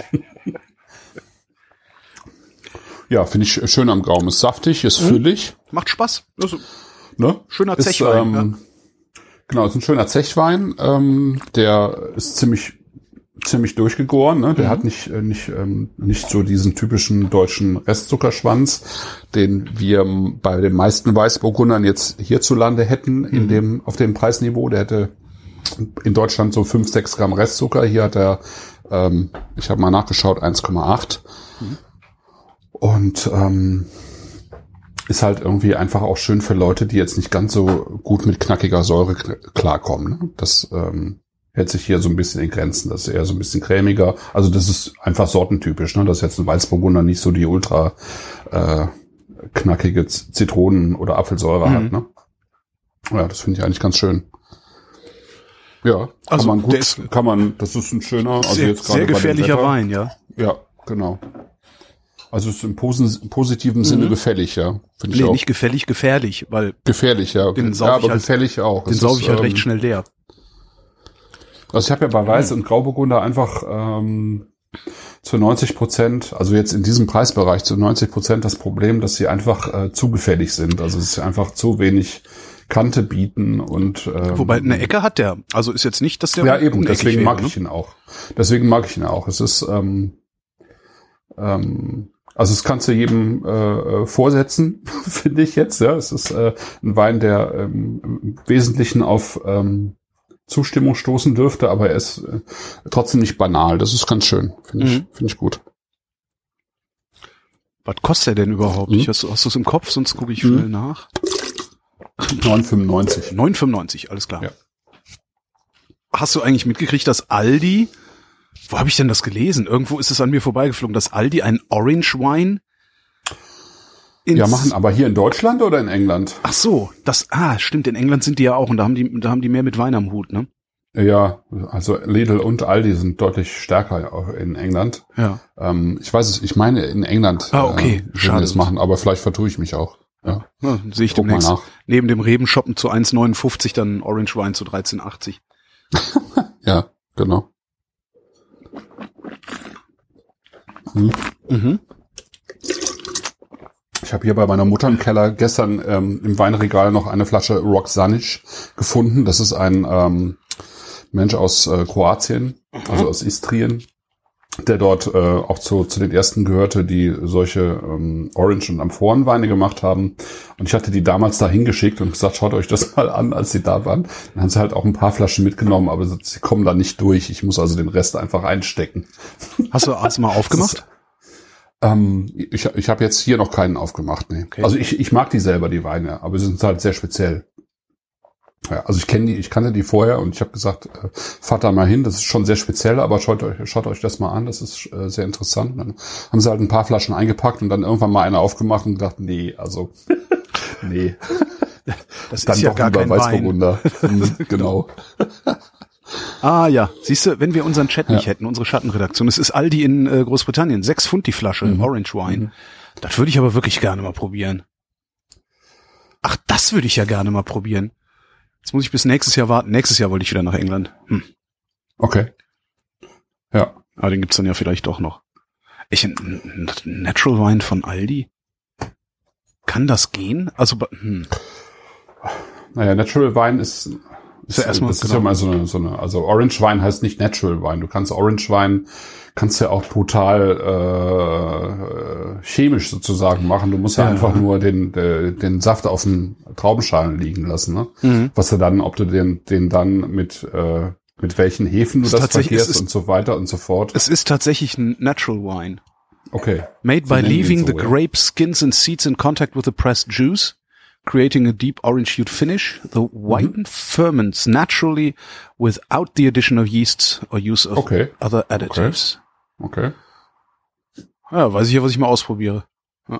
Ja, finde ich schön am Gaumen. Ist saftig, ist füllig. Macht Spaß. Also, ne? Schöner Zechwein. Genau, ist ein schöner Zechwein. Der ist ziemlich ziemlich durchgegoren, ne? Der hat nicht so diesen typischen deutschen Restzuckerschwanz, den wir bei den meisten Weißburgundern jetzt hierzulande hätten auf dem Preisniveau. Der hätte in Deutschland so 5-6 Gramm Restzucker. Hier hat er, ich habe mal nachgeschaut, 1,8. Und ist halt irgendwie einfach auch schön für Leute, die jetzt nicht ganz so gut mit knackiger Säure klarkommen. Ne? Das hält sich hier so ein bisschen in Grenzen. Das ist eher so ein bisschen cremiger. Also das ist einfach sortentypisch. Ne? Dass jetzt ein Weißburgunder nicht so die ultra knackige Zitronen- oder Apfelsäure hat. Ne? Ja, das finde ich eigentlich ganz schön. Ja, also das ist ein schöner, also sehr, jetzt gerade sehr gefährlicher Wein, ja. Ja, genau. Also es ist im positiven Sinne gefällig, ja. Finde ich Nee, auch. nicht gefällig, gefährlich, weil Gefährlich, ja. den sauf ich halt, gefällig auch. Den sauf ich halt recht schnell leer. Also ich habe ja bei Weiß- und Grauburgunder einfach zu 90%, also jetzt in diesem Preisbereich zu 90% das Problem, dass sie einfach zu gefällig sind. Also es ist einfach zu wenig Kante bieten und wobei eine Ecke hat der. Also ist jetzt nicht, dass der ja eben, deswegen mag wäre, ich ihn auch. Deswegen mag ich ihn auch. Es ist also es kannst du jedem vorsetzen, finde ich jetzt. Ja, es ist ein Wein, der im Wesentlichen auf Zustimmung stoßen dürfte, aber er ist trotzdem nicht banal. Das ist ganz schön, finde ich gut. Was kostet er denn überhaupt? Hast du es im Kopf? Sonst gucke ich schnell nach. 9,95. 9,95, alles klar. Ja. Hast du eigentlich mitgekriegt, dass Aldi, wo habe ich denn das gelesen? Irgendwo ist es an mir vorbeigeflogen, dass Aldi einen Orange Wine machen, aber hier in Deutschland oder in England? Ach so, stimmt, in England sind die ja auch und da haben die mehr mit Wein am Hut, ne? Ja, also Lidl und Aldi sind deutlich stärker in England. Ja. Ich weiß es, ich meine in England. Okay, schade. Das machen, aber vielleicht vertue ich mich auch. Ja, sehe ich demnächst. Neben dem Reben-Shoppen zu 1,59 dann Orange Wine zu 13,80. Ja, genau. Ich habe hier bei meiner Mutter im Keller gestern im Weinregal noch eine Flasche Roxanic gefunden. Das ist ein Mensch aus Kroatien, also aus Istrien, der dort auch zu den ersten gehörte, die solche Orange- und Amphorenweine gemacht haben. Und ich hatte die damals da hingeschickt und gesagt, schaut euch das mal an, als sie da waren. Dann haben sie halt auch ein paar Flaschen mitgenommen, aber sie kommen da nicht durch. Ich muss also den Rest einfach einstecken. Hast du mal aufgemacht? Ich habe jetzt hier noch keinen aufgemacht. Nee. Okay. Also ich mag die selber, die Weine, aber sie sind halt sehr speziell. Ja, also ich kannte die vorher und ich habe gesagt, fahrt da mal hin, das ist schon sehr speziell, aber schaut euch das mal an, das ist sehr interessant. Dann haben sie halt ein paar Flaschen eingepackt und dann irgendwann mal eine aufgemacht und gedacht, nee. Das ist ja gar kein Weißburgunder. Genau. Ja, siehst du, wenn wir unseren Chat nicht hätten, unsere Schattenredaktion, es ist Aldi in Großbritannien, 6 Pfund die Flasche, Orange Wine. Das würde ich aber wirklich gerne mal probieren. Ach, das würde ich ja gerne mal probieren. Jetzt muss ich bis nächstes Jahr warten. Nächstes Jahr wollte ich wieder nach England. Okay. Ja. Aber den gibt's dann ja vielleicht doch noch. Natural Wine von Aldi? Kann das gehen? Also, Naja, Natural Wine ist ja erstmal, das ist ja mal so eine, also Orange Wine heißt nicht Natural Wine. Du kannst Orange Wine, kannst ja auch brutal chemisch sozusagen machen. Du musst ja einfach nur den Saft auf den Traubenschalen liegen lassen, ne? Was du dann, ob du den dann mit welchen Hefen du das verkehrst und so weiter und so fort. Es ist tatsächlich ein Natural Wine. Okay. Made by leaving the grape skins and seeds in contact with the pressed juice, creating a deep orange hued finish. The wine ferments naturally without the addition of yeasts or use of other additives. Okay. Ja, weiß ich ja, was ich mal ausprobiere. Ja.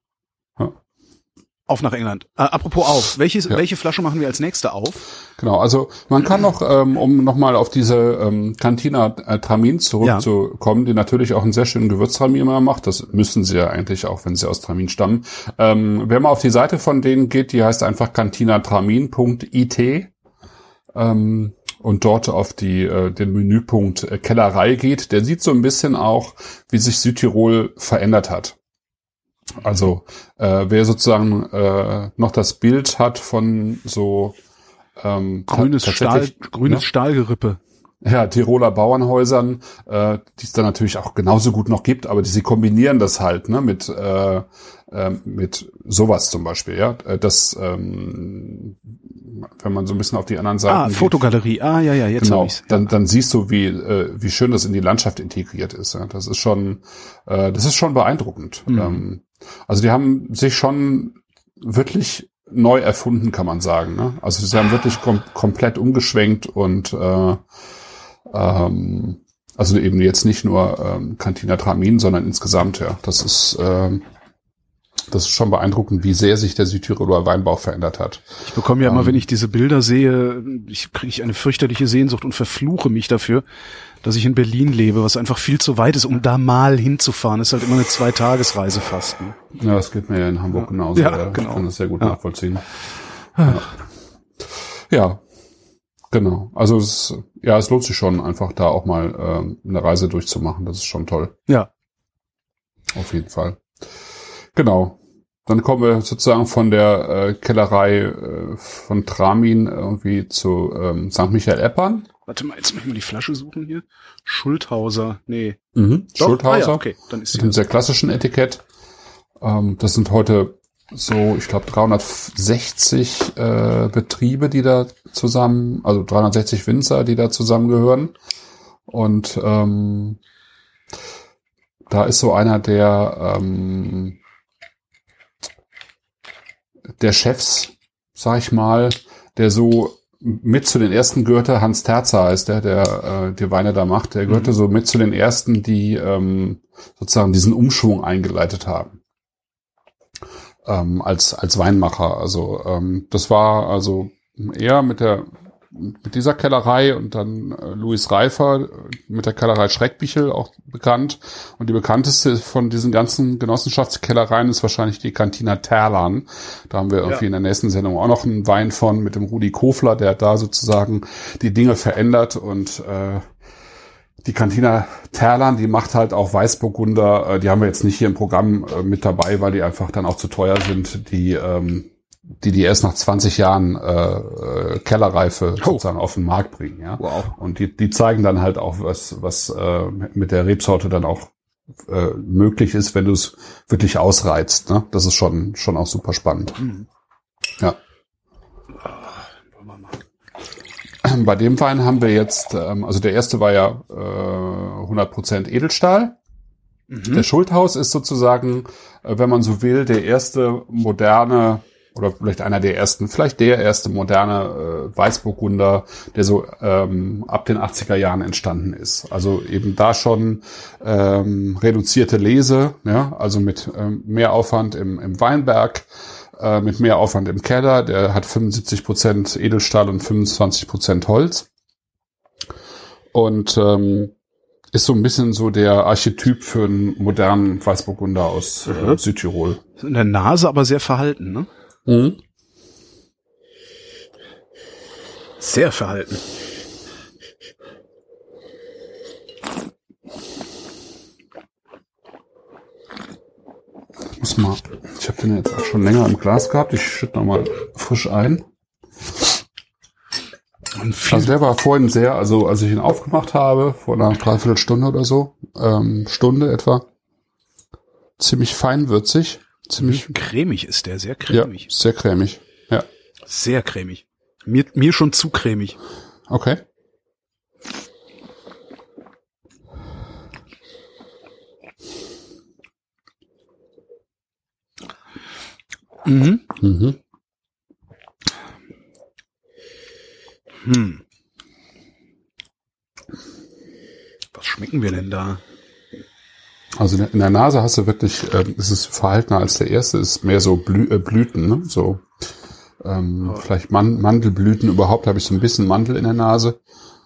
Auf nach England. Apropos auf. Welche Flasche machen wir als nächste auf? Genau, also man kann noch, um nochmal auf diese Cantina Tramin zurückzukommen, die natürlich auch einen sehr schönen Gewürztramin macht. Das müssen sie ja eigentlich auch, wenn sie aus Tramin stammen. Wer mal auf die Seite von denen geht, die heißt einfach cantinatramin.it und dort auf den Menüpunkt Kellerei geht, der sieht so ein bisschen auch, wie sich Südtirol verändert hat. Also wer sozusagen noch das Bild hat von so grünes Stahlgerippe. Tiroler Bauernhäusern, die es dann natürlich auch genauso gut noch gibt, aber sie kombinieren das halt, ne, mit sowas zum Beispiel, ja, das, wenn man so ein bisschen auf die anderen Seiten Fotogalerie, ja, jetzt genau, hab ich's. Ja. Dann siehst du, wie schön das in die Landschaft integriert ist, ja. Das ist schon beeindruckend. Also die haben sich schon wirklich neu erfunden, kann man sagen, ne? Also sie haben wirklich komplett umgeschwenkt und also eben jetzt nicht nur Cantina Tramin, sondern insgesamt, ja. Das ist schon beeindruckend, wie sehr sich der Südtiroler Weinbau verändert hat. Ich bekomme ja immer, wenn ich diese Bilder sehe, kriege ich eine fürchterliche Sehnsucht und verfluche mich dafür, dass ich in Berlin lebe, was einfach viel zu weit ist, um da mal hinzufahren. Das ist halt immer eine 2-Tagesreise fast. Ne? Ja, das geht mir ja in Hamburg genauso. Ja, genau. Ich kann das sehr gut nachvollziehen. Ja, genau. Also es lohnt sich schon, einfach da auch mal eine Reise durchzumachen. Das ist schon toll. Ja. Auf jeden Fall. Genau. Dann kommen wir sozusagen von der Kellerei von Tramin irgendwie zu St. Michael Eppern. Warte mal, jetzt muss ich mal die Flasche suchen hier. Schulthauser, nee. Schulthauser. Ja, okay. Dann ist mit dem sehr klassischen Etikett. Das sind heute so, ich glaube, 360 Betriebe, die da zusammen, also 360 Winzer, die da zusammengehören. Und da ist so einer der Chefs, sag ich mal, der so mit zu den ersten gehörte, Hans Terzer heißt der die Weine da macht, der gehörte so mit zu den ersten, die sozusagen diesen Umschwung eingeleitet haben. Als Weinmacher. Also das war also eher mit dieser Kellerei und dann Louis Reifer mit der Kellerei Schreckbichel auch bekannt. Und die bekannteste von diesen ganzen Genossenschaftskellereien ist wahrscheinlich die Cantina Terlan. Da haben wir irgendwie in der nächsten Sendung auch noch einen Wein von mit dem Rudi Kofler, der da sozusagen die Dinge verändert. Und die Cantina Terlan, die macht halt auch Weißburgunder. Die haben wir jetzt nicht hier im Programm mit dabei, weil die einfach dann auch zu teuer sind. Die erst nach 20 Jahren Kellerreife sozusagen auf den Markt bringen, ja. Wow. Und die zeigen dann halt auch, was mit der Rebsorte dann auch möglich ist, wenn du es wirklich ausreizt, ne? Das ist schon auch super spannend. Ja. Bei dem Wein haben wir jetzt, also der erste war ja 100% Edelstahl. Der Schulthaus ist sozusagen, wenn man so will, der erste moderne oder vielleicht der erste moderne Weißburgunder, der so ab den 80er Jahren entstanden ist. Also eben da schon reduzierte Lese, ja, also mit mehr Aufwand im Weinberg, mit mehr Aufwand im Keller. Der hat 75% Edelstahl und 25% Holz. Und ist so ein bisschen so der Archetyp für einen modernen Weißburgunder aus Südtirol. In der Nase aber sehr verhalten, ne? Sehr verhalten. Ich habe den jetzt auch schon länger im Glas gehabt. Ich schütte nochmal frisch ein. Also der war vorhin sehr, also als ich ihn aufgemacht habe, vor einer Dreiviertelstunde oder so, Stunde etwa, ziemlich feinwürzig. Ziemlich cremig ist der, sehr cremig. Ja, sehr cremig, ja. Sehr cremig. Mir schon zu cremig. Okay. Was schmecken wir denn da? Also in der Nase hast du wirklich, ist es verhaltener als der erste, ist mehr so Blüten, ne? So vielleicht Mandelblüten überhaupt, habe ich so ein bisschen Mandel in der Nase.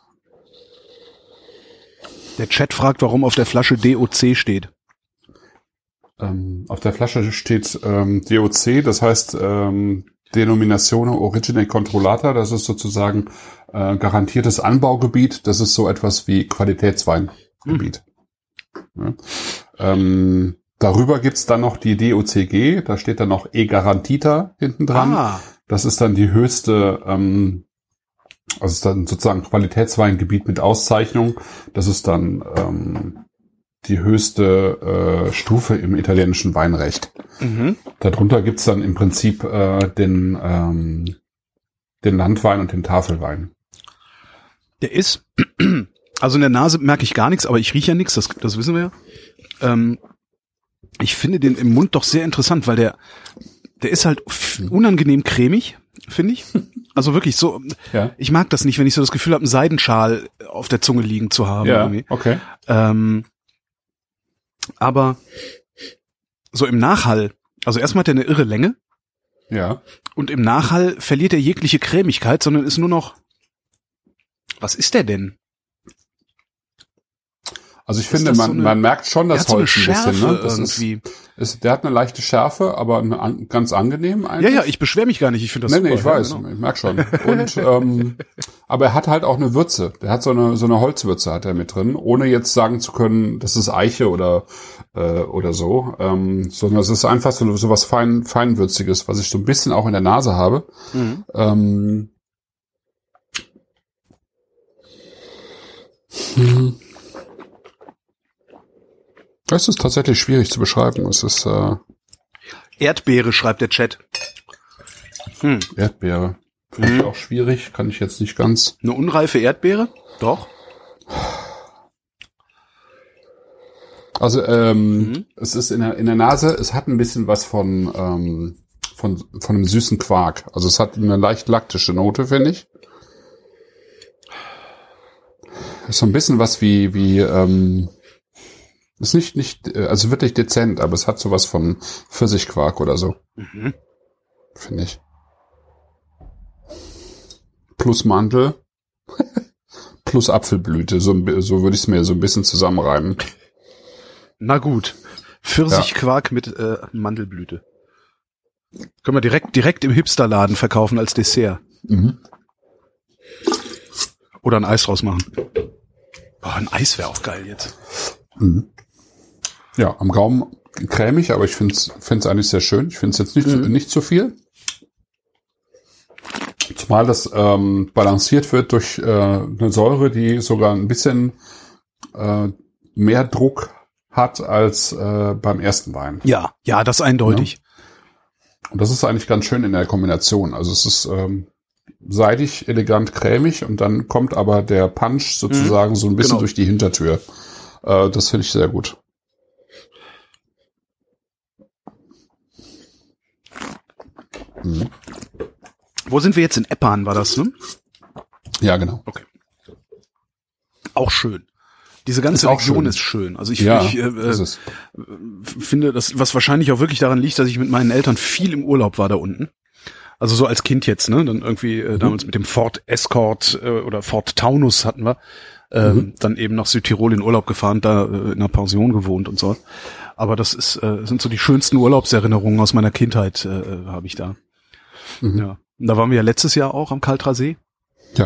Der Chat fragt, warum auf der Flasche DOC steht. Auf der Flasche steht DOC, das heißt Denominazione Origine Controllata, das ist sozusagen garantiertes Anbaugebiet, das ist so etwas wie Qualitätsweingebiet. Ja. Darüber gibt's dann noch die DOCG, da steht dann noch E-Garantita hinten dran. Das ist dann die höchste Also es ist dann sozusagen Qualitätsweingebiet mit Auszeichnung. Das ist dann die höchste Stufe im italienischen Weinrecht. Mhm. Darunter gibt's dann im Prinzip den Landwein und den Tafelwein. Der ist, also in der Nase merke ich gar nichts, aber ich rieche ja nichts, das wissen wir ja. Ich finde den im Mund doch sehr interessant, weil der ist halt unangenehm cremig, finde ich. Also wirklich so, ja. Ich mag das nicht, wenn ich so das Gefühl habe, einen Seidenschal auf der Zunge liegen zu haben. Ja, irgendwie. okay. Aber so im Nachhall, also erstmal hat er eine irre Länge. Ja. Und im Nachhall verliert er jegliche Cremigkeit, sondern ist nur noch, was ist der denn? Also ich finde, man merkt schon das Holz ein bisschen. Ne? Das irgendwie. Der hat eine leichte Schärfe, aber ganz angenehm eigentlich. Ja, ich beschwere mich gar nicht. Ich finde das super. Nee, ich weiß, genau. Ich merk schon. Und aber er hat halt auch eine Würze. Der hat so eine Holzwürze hat er mit drin, ohne jetzt sagen zu können, das ist Eiche oder so, sondern es ist einfach so was Feinwürziges, was ich so ein bisschen auch in der Nase habe. Mhm. Das ist tatsächlich schwierig zu beschreiben. Es ist Erdbeere, schreibt der Chat. Erdbeere. Finde ich auch schwierig. Kann ich jetzt nicht ganz. Eine unreife Erdbeere? Doch. Also es ist in der Nase. Es hat ein bisschen was von einem süßen Quark. Also es hat eine leicht laktische Note, finde ich. Ist so ein bisschen was wie ist nicht, also wirklich dezent, aber es hat sowas von Pfirsichquark oder so. Mhm. Finde ich. Plus Mandel. Plus Apfelblüte. So würde ich es mir so ein bisschen zusammenreimen. Na gut. Pfirsichquark mit Mandelblüte. Können wir direkt im Hipsterladen verkaufen als Dessert. Mhm. Oder ein Eis draus machen. Boah, ein Eis wäre auch geil jetzt. Mhm. Ja, am Gaumen cremig, aber ich finde es eigentlich sehr schön. Ich finde es jetzt nicht zu viel. Zumal das balanciert wird durch eine Säure, die sogar ein bisschen mehr Druck hat als beim ersten Wein. Ja, das eindeutig. Ja. Und das ist eigentlich ganz schön in der Kombination. Also es ist seidig, elegant, cremig und dann kommt aber der Punch sozusagen so ein bisschen durch die Hintertür. Das finde ich sehr gut. Mhm. Wo sind wir jetzt? In Eppan war das, ne? Ja, genau. Okay. Auch schön. Diese ganze Region ist schön. Also ich finde, das, was wahrscheinlich auch wirklich daran liegt, dass ich mit meinen Eltern viel im Urlaub war da unten. Also so als Kind jetzt, ne? Dann irgendwie damals mit dem Ford Escort oder Ford Taunus hatten wir. Dann eben nach Südtirol in Urlaub gefahren, da in einer Pension gewohnt und so. Aber das sind so die schönsten Urlaubserinnerungen aus meiner Kindheit, habe ich da. Mhm. Ja. Und da waren wir ja letztes Jahr auch am Kaltrer See. Ja.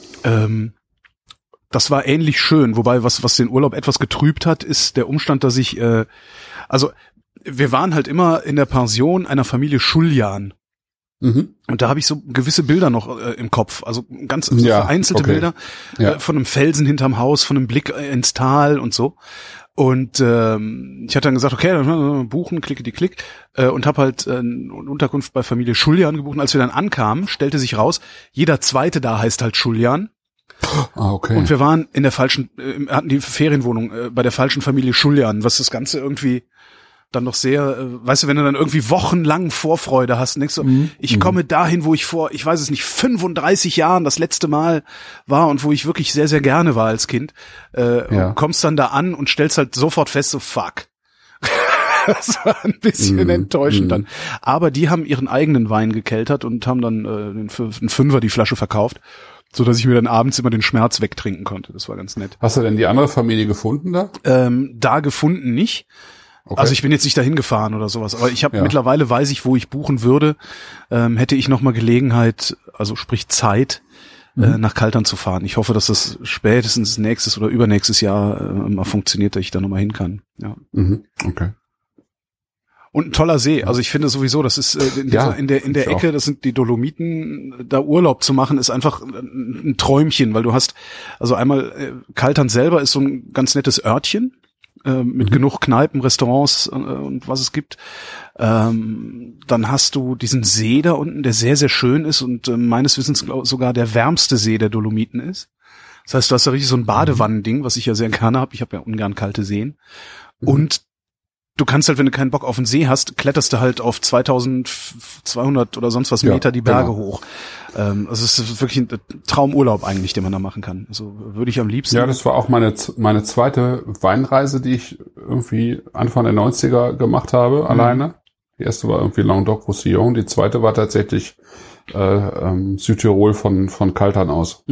Das war ähnlich schön, wobei was den Urlaub etwas getrübt hat, ist der Umstand, dass ich, also wir waren halt immer in der Pension einer Familie Schuljan. Mhm. Und da habe ich so gewisse Bilder noch im Kopf, also ganz so vereinzelte Bilder von einem Felsen hinterm Haus, von einem Blick ins Tal und so. Und ich hatte dann gesagt, okay, dann buchen, klicke die Klick und habe halt eine Unterkunft bei Familie Schuljan gebucht. Und als wir dann ankamen, stellte sich raus, jeder Zweite da heißt halt Schuljan. Ah, okay. Und wir waren in der hatten die Ferienwohnung bei der falschen Familie Schuljan, was das Ganze irgendwie dann noch sehr, weißt du, wenn du dann irgendwie wochenlang Vorfreude hast und denkst so, ich komme dahin, wo ich vor, ich weiß es nicht, 35 Jahren das letzte Mal war und wo ich wirklich sehr, sehr gerne war als Kind, und kommst dann da an und stellst halt sofort fest, so fuck. Das war ein bisschen enttäuschend dann. Aber die haben ihren eigenen Wein gekeltert und haben dann einen Fünfer die Flasche verkauft, so dass ich mir dann abends immer den Schmerz wegtrinken konnte. Das war ganz nett. Hast du denn die andere Familie gefunden da? Da gefunden nicht. Okay. Also ich bin jetzt nicht dahin gefahren oder sowas, aber ich habe mittlerweile weiß ich, wo ich buchen würde. Hätte ich noch mal Gelegenheit, also sprich Zeit, nach Kaltern zu fahren. Ich hoffe, dass das spätestens nächstes oder übernächstes Jahr mal funktioniert, dass ich da noch mal hin kann. Ja. Mhm. Okay. Und ein toller See. Also ich finde sowieso, das ist in der Ecke, auch. Das sind die Dolomiten, da Urlaub zu machen, ist einfach ein Träumchen, weil du hast, also einmal Kaltern selber ist so ein ganz nettes Örtchen mit genug Kneipen, Restaurants und was es gibt. Dann hast du diesen See da unten, der sehr, sehr schön ist und meines Wissens sogar der wärmste See der Dolomiten ist. Das heißt, du hast da richtig so ein Badewannending, was ich ja sehr gerne habe. Ich habe ja ungern kalte Seen. Und du kannst halt, wenn du keinen Bock auf den See hast, kletterst du halt auf 2200 oder sonst was Meter die Berge hoch. Also es ist wirklich ein Traumurlaub eigentlich, den man da machen kann. Also würde ich am liebsten. Ja, das war auch meine zweite Weinreise, die ich irgendwie Anfang der 90er gemacht habe, alleine. Die erste war irgendwie Languedoc-Roussillon, die zweite war tatsächlich Südtirol von Kaltern aus.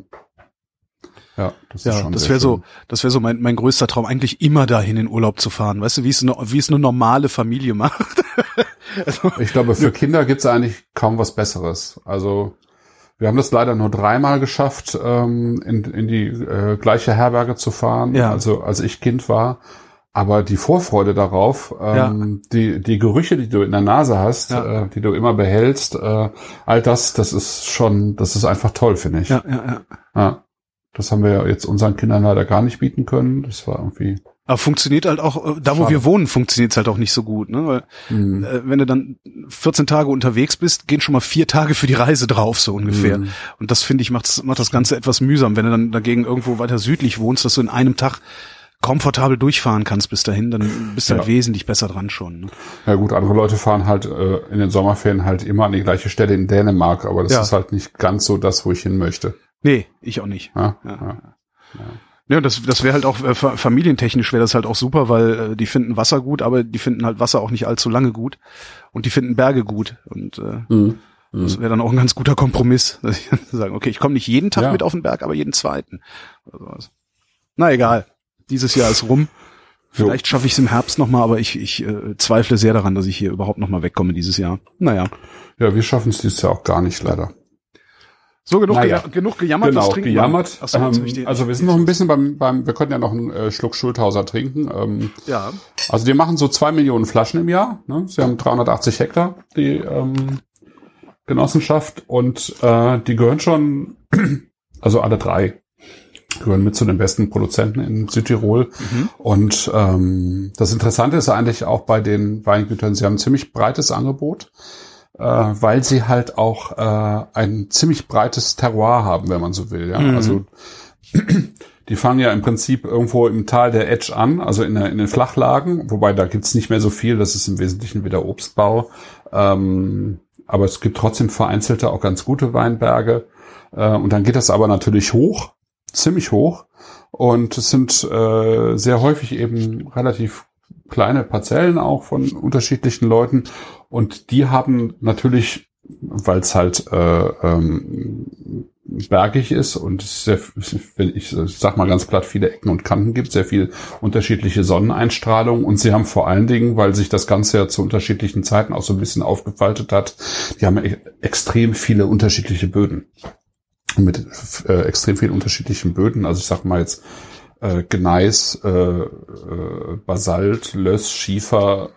Ja, das ist schon das wäre so mein größter Traum, eigentlich immer dahin in Urlaub zu fahren. Weißt du, wie es eine normale Familie macht? Also, ich glaube, für Kinder gibt's eigentlich kaum was Besseres. Also wir haben das leider nur 3-mal geschafft, in die gleiche Herberge zu fahren, also als ich Kind war. Aber die Vorfreude darauf, die Gerüche, die du in der Nase hast, die du immer behältst, all das ist einfach toll, finde ich. Ja. Das haben wir ja jetzt unseren Kindern leider gar nicht bieten können. Das war irgendwie. Aber funktioniert halt auch, da wo wir wohnen, funktioniert's halt auch nicht so gut, ne? Weil, wenn du dann 14 Tage unterwegs bist, gehen schon mal 4 Tage für die Reise drauf, so ungefähr. Und das, finde ich, macht das Ganze etwas mühsam. Wenn du dann dagegen irgendwo weiter südlich wohnst, dass du in einem Tag komfortabel durchfahren kannst bis dahin, dann bist du halt wesentlich besser dran schon. Ne? Ja gut, andere Leute fahren halt in den Sommerferien halt immer an die gleiche Stelle in Dänemark, aber das ist halt nicht ganz so das, wo ich hin möchte. Nee, ich auch nicht. Ja, das wäre halt auch familientechnisch wäre das halt auch super, weil die finden Wasser gut, aber die finden halt Wasser auch nicht allzu lange gut und die finden Berge gut und das wäre dann auch ein ganz guter Kompromiss, dass ich sagen, okay, ich komme nicht jeden Tag mit auf den Berg, aber jeden zweiten. Also, na egal, dieses Jahr ist rum. Vielleicht schaffe ich es im Herbst nochmal, aber ich zweifle sehr daran, dass ich hier überhaupt nochmal wegkomme dieses Jahr. Naja. Ja, wir schaffen es dieses Jahr auch gar nicht, leider. So, genug gejammert. Genau, gejammert. Also wir sind noch ein bisschen wir könnten ja noch einen Schluck Schulthauser trinken. Also die machen so 2 Millionen Flaschen im Jahr. Ne? Sie haben 380 Hektar, die Genossenschaft. Und die gehören schon, also alle 3, gehören mit zu den besten Produzenten in Südtirol. Und das Interessante ist eigentlich auch bei den Weingütern, sie haben ein ziemlich breites Angebot. Weil sie halt auch ein ziemlich breites Terroir haben, wenn man so will. Ja? Also die fangen ja im Prinzip irgendwo im Tal der Etsch an, also in den Flachlagen, wobei da gibt's nicht mehr so viel, das ist im Wesentlichen wieder Obstbau. Aber es gibt trotzdem vereinzelte, auch ganz gute Weinberge. Und dann geht das aber natürlich hoch, ziemlich hoch. Und es sind sehr häufig eben relativ kleine Parzellen auch von unterschiedlichen Leuten und die haben natürlich, weil es halt bergig ist und sehr, ich sag mal ganz platt, viele Ecken und Kanten gibt, sehr viel unterschiedliche Sonneneinstrahlung und sie haben vor allen Dingen, weil sich das Ganze ja zu unterschiedlichen Zeiten auch so ein bisschen aufgefaltet hat, die haben extrem viele unterschiedliche Böden mit extrem vielen unterschiedlichen Böden, also ich sag mal jetzt Gneis, Basalt, Löss, Schiefer,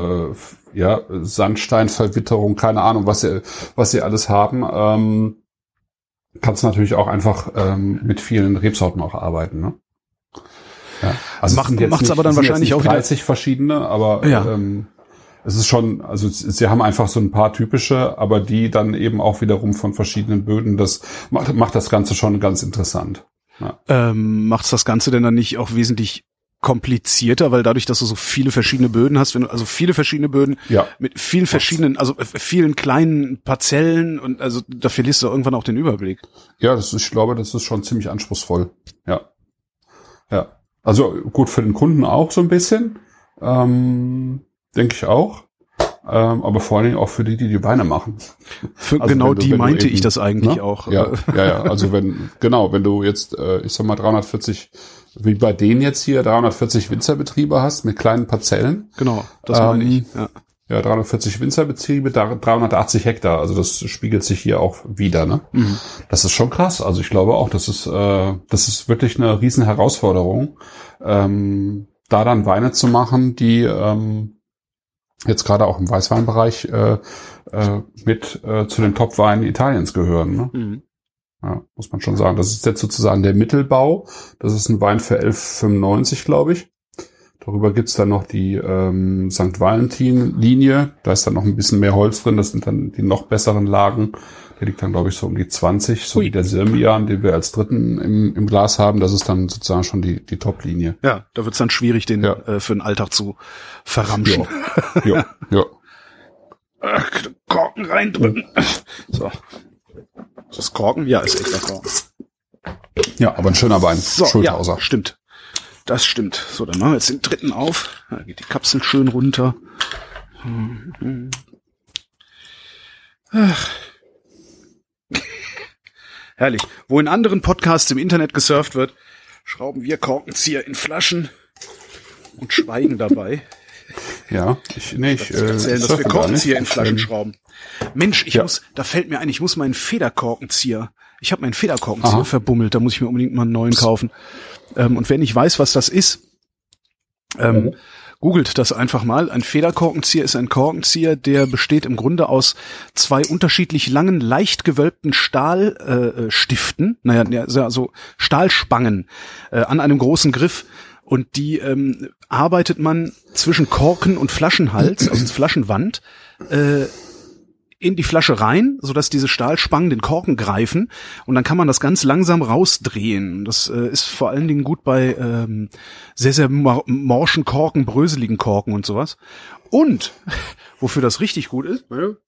Sandsteinverwitterung, keine Ahnung, was sie alles haben. Kannst natürlich auch einfach mit vielen Rebsorten auch arbeiten, ne? Ja. Also macht's aber dann wahrscheinlich auch 30 verschiedene, aber es ist schon, also sie haben einfach so ein paar typische, aber die dann eben auch wiederum von verschiedenen Böden, das macht das Ganze schon ganz interessant. Ja. Macht's das Ganze denn dann nicht auch wesentlich komplizierter, weil dadurch, dass du so viele verschiedene Böden hast, wenn du also viele verschiedene Böden mit vielen verschiedenen, also vielen kleinen Parzellen und also da verlierst du irgendwann auch den Überblick. Ja, ich glaube, das ist schon ziemlich anspruchsvoll. Ja. Also gut für den Kunden auch so ein bisschen, denke ich auch. Aber vor allen Dingen auch für die Weine machen. Meinte ich das eigentlich auch. Ja, also wenn du jetzt, ich sag mal 340, wie bei denen jetzt hier, 340 Winzerbetriebe hast mit kleinen Parzellen. Genau, das meine ich. Ja, 340 Winzerbetriebe, 380 Hektar, also das spiegelt sich hier auch wieder, ne? Das ist schon krass, also ich glaube auch, das ist wirklich eine riesen Herausforderung, da dann Weine zu machen, die jetzt gerade auch im Weißweinbereich mit zu den Top-Weinen Italiens gehören. Ne? Mhm. Ja, muss man schon sagen. Das ist jetzt sozusagen der Mittelbau. Das ist ein Wein für 11,95, glaube ich. Darüber gibt's dann noch die St. Valentin-Linie. Da ist dann noch ein bisschen mehr Holz drin. Das sind dann die noch besseren Lagen. Der liegt dann, glaube ich, so um die 20. So wie der Sirmian, den wir als dritten im Glas haben. Das ist dann sozusagen schon die Top-Linie. Ja, da wird's dann schwierig, den für den Alltag zu verramschen. Ja. Korken reindrücken. So. Ist das Korken? Ja, ist echt das Korken. Ja, aber ein schöner Wein. So, Schulthauser. Ja, stimmt. Das stimmt. So, dann machen wir jetzt den dritten auf. Da geht die Kapsel schön runter. Ach. Herrlich. Wo in anderen Podcasts im Internet gesurft wird, schrauben wir Korkenzieher in Flaschen und schweigen dabei. Ja, ich erzählen, dass wir Korkenzieher in Flaschen schrauben. Mensch, da fällt mir ein, ich muss meinen Federkorkenzieher, ich habe meinen Federkorkenzieher verbummelt, da muss ich mir unbedingt mal einen neuen kaufen. Und wenn ich weiß, was das ist, googelt das einfach mal. Ein Federkorkenzieher ist ein Korkenzieher, der besteht im Grunde aus zwei unterschiedlich langen, leicht gewölbten Stahlstiften, so Stahlspangen an einem großen Griff. Und die arbeitet man zwischen Korken und Flaschenhals, also Flaschenwand, in die Flasche rein, sodass diese Stahlspangen den Korken greifen. Und dann kann man das ganz langsam rausdrehen. Das ist vor allen Dingen gut bei sehr, sehr morschen Korken, bröseligen Korken und sowas. Und wofür das richtig gut ist,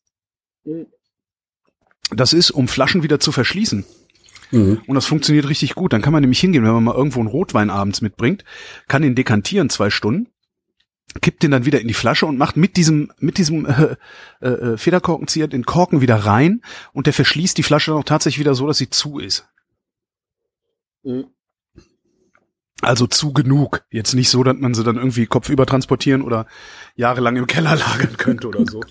das ist, um Flaschen wieder zu verschließen. Und das funktioniert richtig gut. Dann kann man nämlich hingehen, wenn man mal irgendwo einen Rotwein abends mitbringt, kann ihn dekantieren 2 Stunden, kippt den dann wieder in die Flasche und macht mit diesem Federkorkenzieher den Korken wieder rein und der verschließt die Flasche dann auch tatsächlich wieder so, dass sie zu ist. Also zu genug. Jetzt nicht so, dass man sie dann irgendwie kopfüber transportieren oder jahrelang im Keller lagern könnte oder so.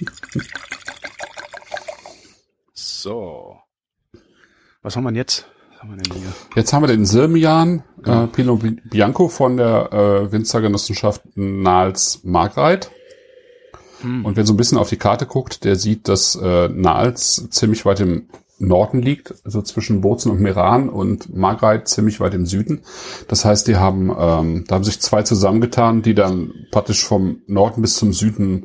So. Was haben wir jetzt? Was haben wir denn hier? Jetzt haben wir den Sirmian Pinot Bianco von der Winzergenossenschaft Nahls Margreit. Und wer so ein bisschen auf die Karte guckt, der sieht, dass Nahls ziemlich weit im Norden liegt, also zwischen Bozen und Meran, und Margreit ziemlich weit im Süden. Das heißt, da haben sich 2 zusammengetan, die dann praktisch vom Norden bis zum Süden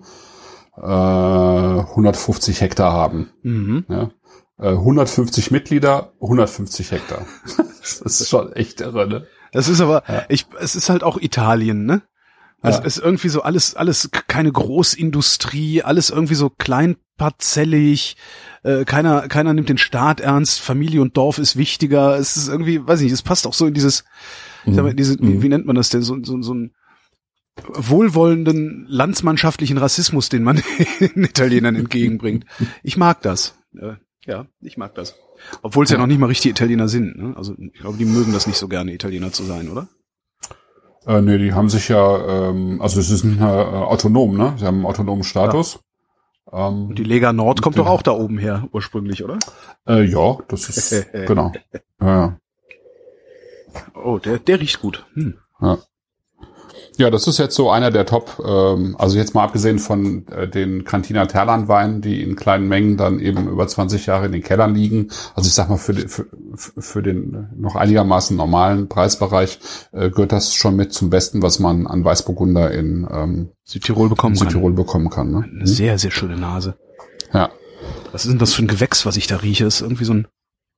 150 Hektar haben. Ja. 150 Mitglieder, 150 Hektar. Das ist schon echt irre, ne? Das ist aber, es ist halt auch Italien, ne? Also es ist irgendwie so alles keine Großindustrie, alles irgendwie so kleinparzellig, keiner nimmt den Staat ernst, Familie und Dorf ist wichtiger, es ist irgendwie, weiß ich nicht, es passt auch so in dieses, ich sag mal, wie nennt man das denn, so einen wohlwollenden, landsmannschaftlichen Rassismus, den man den Italienern entgegenbringt. Ich mag das. Ja, ich mag das. Obwohl es ja noch nicht mal richtige Italiener sind. Ne? Also ich glaube, die mögen das nicht so gerne, Italiener zu sein, oder? Nee, die haben sich ja, also es ist autonom, ne? Sie haben einen autonomen Status. Ja. Und die Lega Nord kommt doch auch da oben her, ursprünglich, oder? Ja, das ist, genau. Ja. Oh, der riecht gut. Ja, das ist jetzt so einer der Top, also jetzt mal abgesehen von den Cantina Terlan Weinen, die in kleinen Mengen dann eben über 20 Jahre in den Kellern liegen. Also ich sag mal, für den noch einigermaßen normalen Preisbereich gehört das schon mit zum Besten, was man an Weißburgunder in Südtirol bekommen kann. Ne? Eine sehr, sehr schöne Nase. Ja. Was ist denn das für ein Gewächs, was ich da rieche? Das ist irgendwie so ein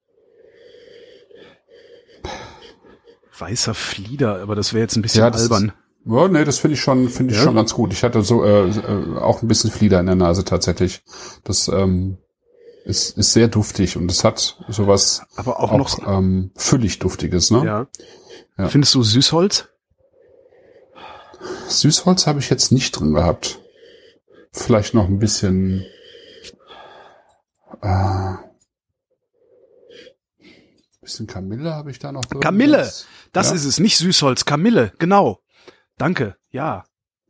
weißer Flieder, aber das wäre jetzt ein bisschen albern. Ja, nee, das finde ich schon ganz gut. Ich hatte so auch ein bisschen Flieder in der Nase tatsächlich. Das ist sehr duftig und es hat sowas, aber auch noch füllig duftiges, ne? Ja. Findest du Süßholz? Süßholz habe ich jetzt nicht drin gehabt. Vielleicht noch ein bisschen bisschen Kamille habe ich da noch drin. Kamille, das ist es, nicht Süßholz, Kamille, genau. Danke, ja.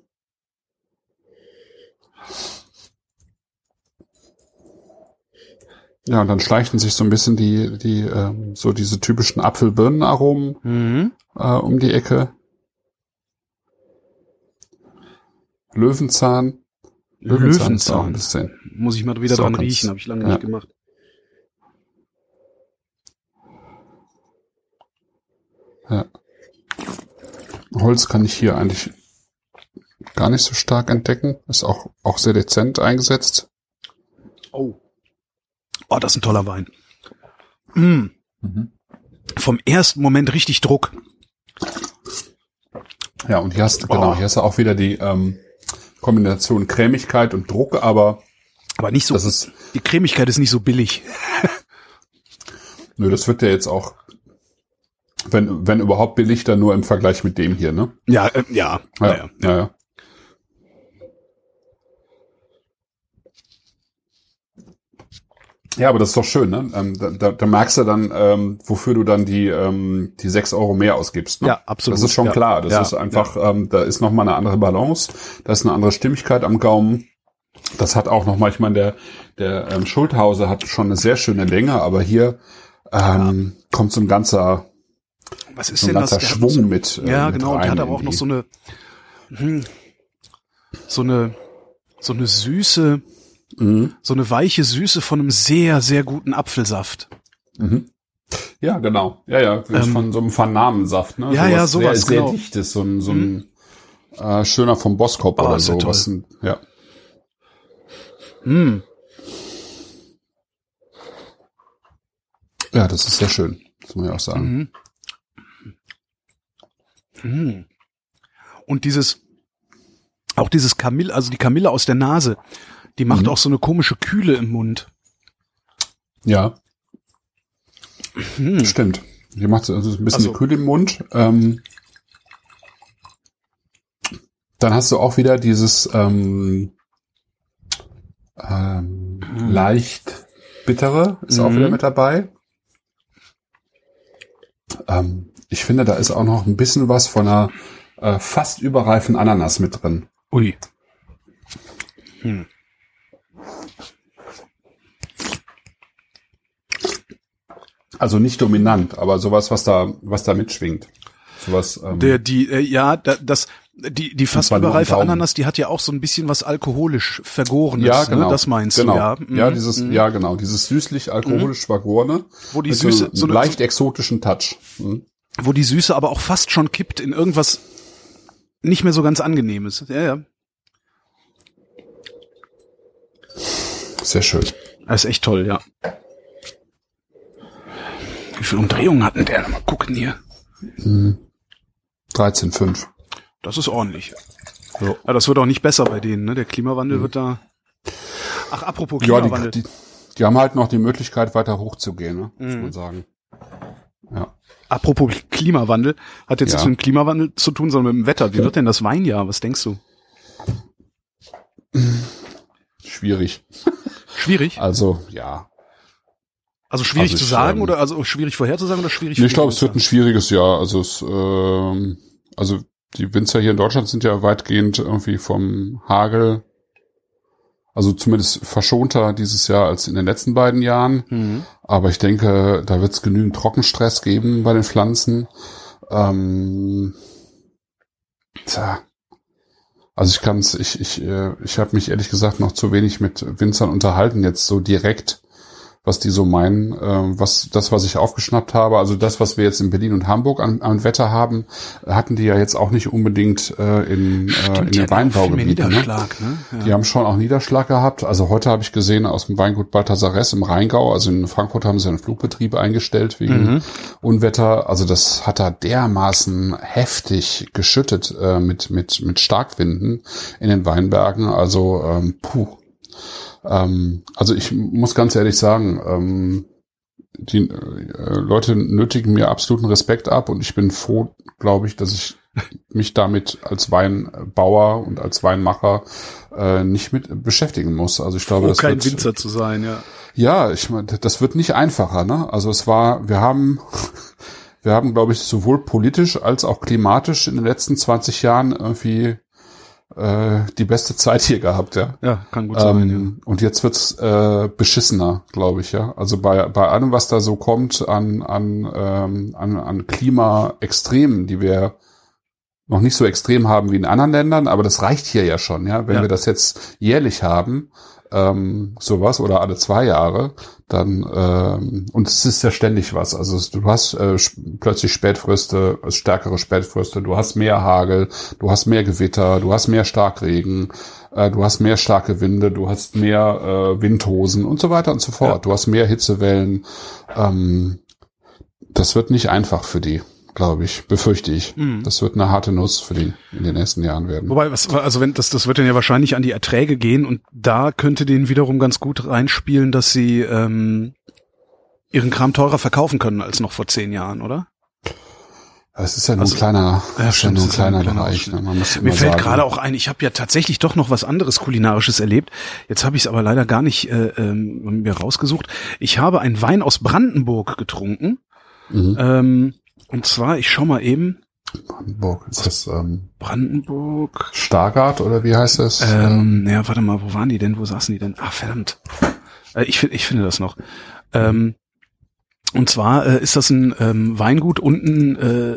Ja, und dann schleichen sich so ein bisschen die so diese typischen Apfel-Birnen-Aromen um die Ecke. Löwenzahn. Löwenzahn. Muss ich mal wieder dran riechen, habe ich lange nicht gemacht. Ja. Holz kann ich hier eigentlich gar nicht so stark entdecken. Ist auch sehr dezent eingesetzt. Oh, das ist ein toller Wein. Mm. Mhm. Vom ersten Moment richtig Druck. Ja, und hier hast du auch wieder die Kombination Cremigkeit und Druck, aber nicht so. Die Cremigkeit ist nicht so billig. Nö, das wird ja jetzt auch, wenn überhaupt billig, dann nur im Vergleich mit dem hier, ne? Ja. Ja, aber das ist doch schön, ne? Da merkst du dann, wofür du dann die 6 € mehr ausgibst. Ne? Ja, absolut. Das ist schon klar. Das ist einfach, da ist nochmal eine andere Balance, da ist eine andere Stimmigkeit am Gaumen. Das hat auch nochmal, ich meine, der Schulthause hat schon eine sehr schöne Länge, aber hier kommt so ein ganzer, Schwung mit. Ja, genau. Und der hat aber auch noch so eine süße, so eine weiche Süße von einem sehr, sehr guten Apfelsaft. Mhm. Ja, genau. Ja, von so einem Vernamensaft, ne? Ja, sowas, sehr, sehr dichtes, so ein schöner vom Boskop oder so. Ja. Ja, das ist sehr schön. Das muss ich auch sagen. Und dieses Kamille, also die Kamille aus der Nase, die macht auch so eine komische Kühle im Mund. Ja. Stimmt. Die macht also ein bisschen eine Kühle im Mund. Dann hast du auch wieder dieses leicht bittere, ist auch wieder mit dabei. Ich finde, da ist auch noch ein bisschen was von einer fast überreifen Ananas mit drin. Ui. Also nicht dominant, aber sowas, was da mitschwingt. Sowas. Die fast überreife Ananas, die hat ja auch so ein bisschen was alkoholisch Vergorenes. Ja, genau. Ne? Das meinst du, ja? Ja, dieses süßlich alkoholisch Vergorene. Wo die Süße so einen leicht exotischen Touch. Wo die Süße aber auch fast schon kippt in irgendwas nicht mehr so ganz Angenehmes. Ja. Sehr schön. Das ist echt toll, ja. Wie viele Umdrehungen hatten der? Mal gucken hier. 13,5. Das ist ordentlich. So. Ja, das wird auch nicht besser bei denen, ne? Der Klimawandel wird da... Ach, apropos Klimawandel. Ja, die haben halt noch die Möglichkeit, weiter hochzugehen, ne? Muss man sagen. Ja. Apropos Klimawandel, hat jetzt nichts mit dem Klimawandel zu tun, sondern mit dem Wetter. Wie wird denn das Weinjahr? Was denkst du? Schwierig. Schwierig? Also, ja. Also schwierig zu sagen oder also schwierig vorherzusagen oder schwierig? Ich glaube, es wird ein schwieriges Jahr. Also die Winzer hier in Deutschland sind ja weitgehend irgendwie vom Hagel, also zumindest verschonter dieses Jahr als in den letzten beiden Jahren. Aber ich denke, da wird es genügend Trockenstress geben bei den Pflanzen. Also ich habe mich ehrlich gesagt noch zu wenig mit Winzern unterhalten, jetzt so direkt, was die so meinen, was ich aufgeschnappt habe, also das, was wir jetzt in Berlin und Hamburg an Wetter haben, hatten die ja jetzt auch nicht unbedingt in den Weinbaugebieten. Ne? Ja. Die haben schon auch Niederschlag gehabt. Also heute habe ich gesehen aus dem Weingut Balthasares im Rheingau, also in Frankfurt haben sie einen Flugbetrieb eingestellt wegen Unwetter. Also das hat da dermaßen heftig geschüttet mit Starkwinden in den Weinbergen. Also also ich muss ganz ehrlich sagen, die Leute nötigen mir absoluten Respekt ab und ich bin froh, glaube ich, dass ich mich damit als Weinbauer und als Weinmacher nicht mit beschäftigen muss. Also ich glaube, das kein Winzer zu sein, ja. Ja, ich meine, das wird nicht einfacher, ne? Also wir haben, glaube ich, sowohl politisch als auch klimatisch in den letzten 20 Jahren irgendwie die beste Zeit hier gehabt, ja. Ja, kann gut sein, ja. Und jetzt wird's beschissener, glaube ich, ja. Also bei allem, was da so kommt an Klimaextremen, die wir noch nicht so extrem haben wie in anderen Ländern, aber das reicht hier ja schon, ja. Wenn wir das jetzt jährlich haben, sowas oder alle 2 Jahre, dann und es ist ja ständig was. Also du hast plötzlich Spätfröste, stärkere Spätfröste, du hast mehr Hagel, du hast mehr Gewitter, du hast mehr Starkregen, du hast mehr starke Winde, du hast mehr Windhosen und so weiter und so fort. Ja. Du hast mehr Hitzewellen. Das wird nicht einfach für die, glaube ich, befürchte ich. Das wird eine harte Nuss für die in den nächsten Jahren werden. Wobei, also wenn das wird dann ja wahrscheinlich an die Erträge gehen und da könnte denen wiederum ganz gut reinspielen, dass sie ihren Kram teurer verkaufen können als noch vor 10 Jahren, oder? Es ist ja nur ein kleiner Bereich. Ne? Man muss mir fällt gerade auch ein, ich habe ja tatsächlich doch noch was anderes Kulinarisches erlebt. Jetzt habe ich es aber leider gar nicht mir rausgesucht. Ich habe einen Wein aus Brandenburg getrunken. Und zwar, ich schau mal eben. Brandenburg, ist das Brandenburg. Stargard oder wie heißt das? Ja, warte mal, wo waren die denn? Wo saßen die denn? Ah, verdammt. Ich finde das noch. Und zwar ist das ein Weingut unten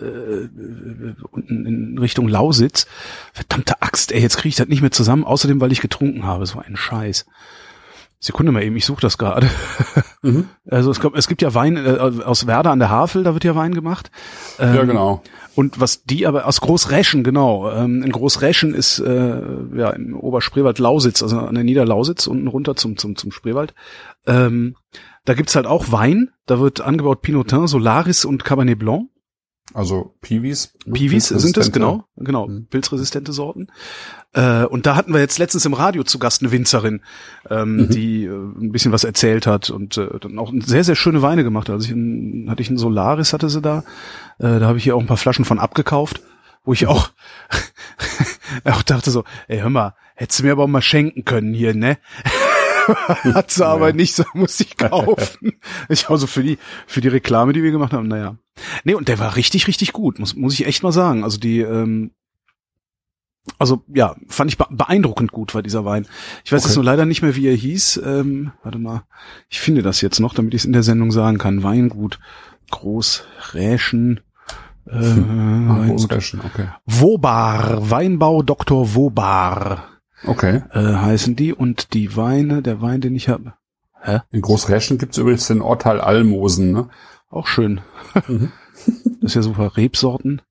in Richtung Lausitz. Verdammte Axt, ey, jetzt kriege ich das nicht mehr zusammen, außerdem, weil ich getrunken habe. So ein Scheiß. Sekunde mal eben, ich suche das gerade. Also es gibt ja Wein aus Werder an der Havel, da wird ja Wein gemacht. Ja, genau. Und was die aber aus Großräschen, genau. In Großräschen ist im Oberspreewald Lausitz, also an der Niederlausitz, unten runter zum Spreewald. Da gibt's halt auch Wein. Da wird angebaut Pinotin, Solaris und Cabernet Blanc. Also Piwis. Piwis sind es, genau, pilzresistente Sorten. Und da hatten wir jetzt letztens im Radio zu Gast eine Winzerin, die ein bisschen was erzählt hat und dann auch sehr, sehr schöne Weine gemacht hat. Also hatte ich einen Solaris, hatte sie da. Da habe ich hier auch ein paar Flaschen von abgekauft, wo ich auch dachte so, ey, hör mal, hättest du mir aber auch mal schenken können hier, ne? Hat sie aber nicht, so muss ich kaufen. Ich also für die Reklame, die wir gemacht haben, naja. Nee, und der war richtig, richtig gut, muss ich echt mal sagen. Also fand ich beeindruckend gut war dieser Wein. Ich weiß jetzt nur leider nicht mehr, wie er hieß. Warte mal, ich finde das jetzt noch, damit ich es in der Sendung sagen kann. Weingut Großräschen. Großräschen, okay. Wobar, Weinbau Dr. Wobar. Okay. Heißen die und die Weine, der Wein, den ich habe. In Großräschen gibt's übrigens den Ortteil Almosen, ne? Auch schön. Das ist ja super. Rebsorten.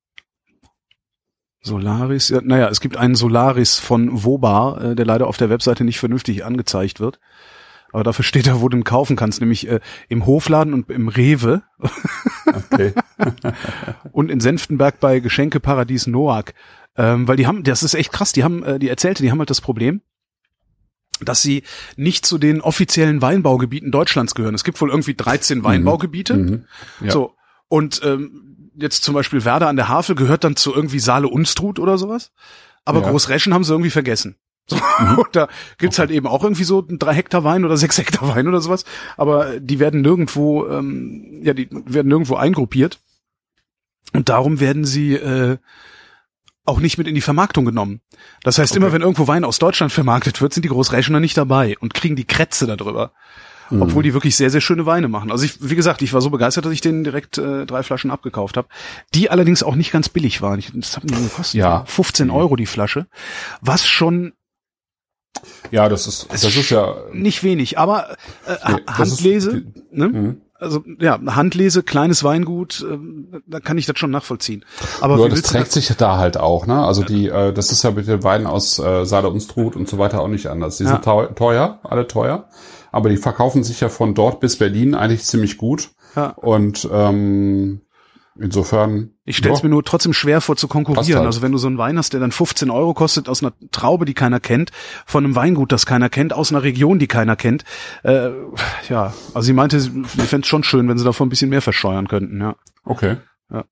Solaris. Ja, naja, es gibt einen Solaris von Wobar, der leider auf der Webseite nicht vernünftig angezeigt wird. Aber dafür steht da, wo du ihn kaufen kannst, nämlich im Hofladen und im Rewe. Okay. Und in Senftenberg bei Geschenkeparadies Noack. Weil die haben, das ist echt krass, die haben halt das Problem, dass sie nicht zu den offiziellen Weinbaugebieten Deutschlands gehören. Es gibt wohl irgendwie 13 Weinbaugebiete. Ja. So. Und jetzt zum Beispiel Werder an der Havel gehört dann zu irgendwie Saale-Unstrut oder sowas. Aber Großräschen haben sie irgendwie vergessen. So, und da gibt's halt eben auch irgendwie so 3 Hektar Wein oder 6 Hektar Wein oder sowas. Aber die werden nirgendwo, eingruppiert. Und darum werden sie auch nicht mit in die Vermarktung genommen. Das heißt, immer wenn irgendwo Wein aus Deutschland vermarktet wird, sind die Großräschener nicht dabei und kriegen die Krätze darüber. Obwohl die wirklich sehr, sehr schöne Weine machen. Also wie gesagt, ich war so begeistert, dass ich denen direkt 3 Flaschen abgekauft habe. Die allerdings auch nicht ganz billig waren. Das hat mir gekostet. Ja. 15 € die Flasche. Was schon... Ja, das ist ja... Nicht wenig, aber Handlese, ne? Also ja, Handlese, kleines Weingut, da kann ich das schon nachvollzien. Aber ja, das trägt sich da halt auch, ne? Also das ist ja mit den Weinen aus Saale-Unstrut und so weiter auch nicht anders. Die sind teuer, alle teuer, aber die verkaufen sich ja von dort bis Berlin eigentlich ziemlich gut. Ja. Und insofern... Ich stell's mir nur trotzdem schwer vor zu konkurrieren. Halt. Also wenn du so einen Wein hast, der dann 15 € kostet, aus einer Traube, die keiner kennt, von einem Weingut, das keiner kennt, aus einer Region, die keiner kennt. Also sie meinte, sie fände es schon schön, wenn sie davon ein bisschen mehr verscheuern könnten, ja. Okay. Ja.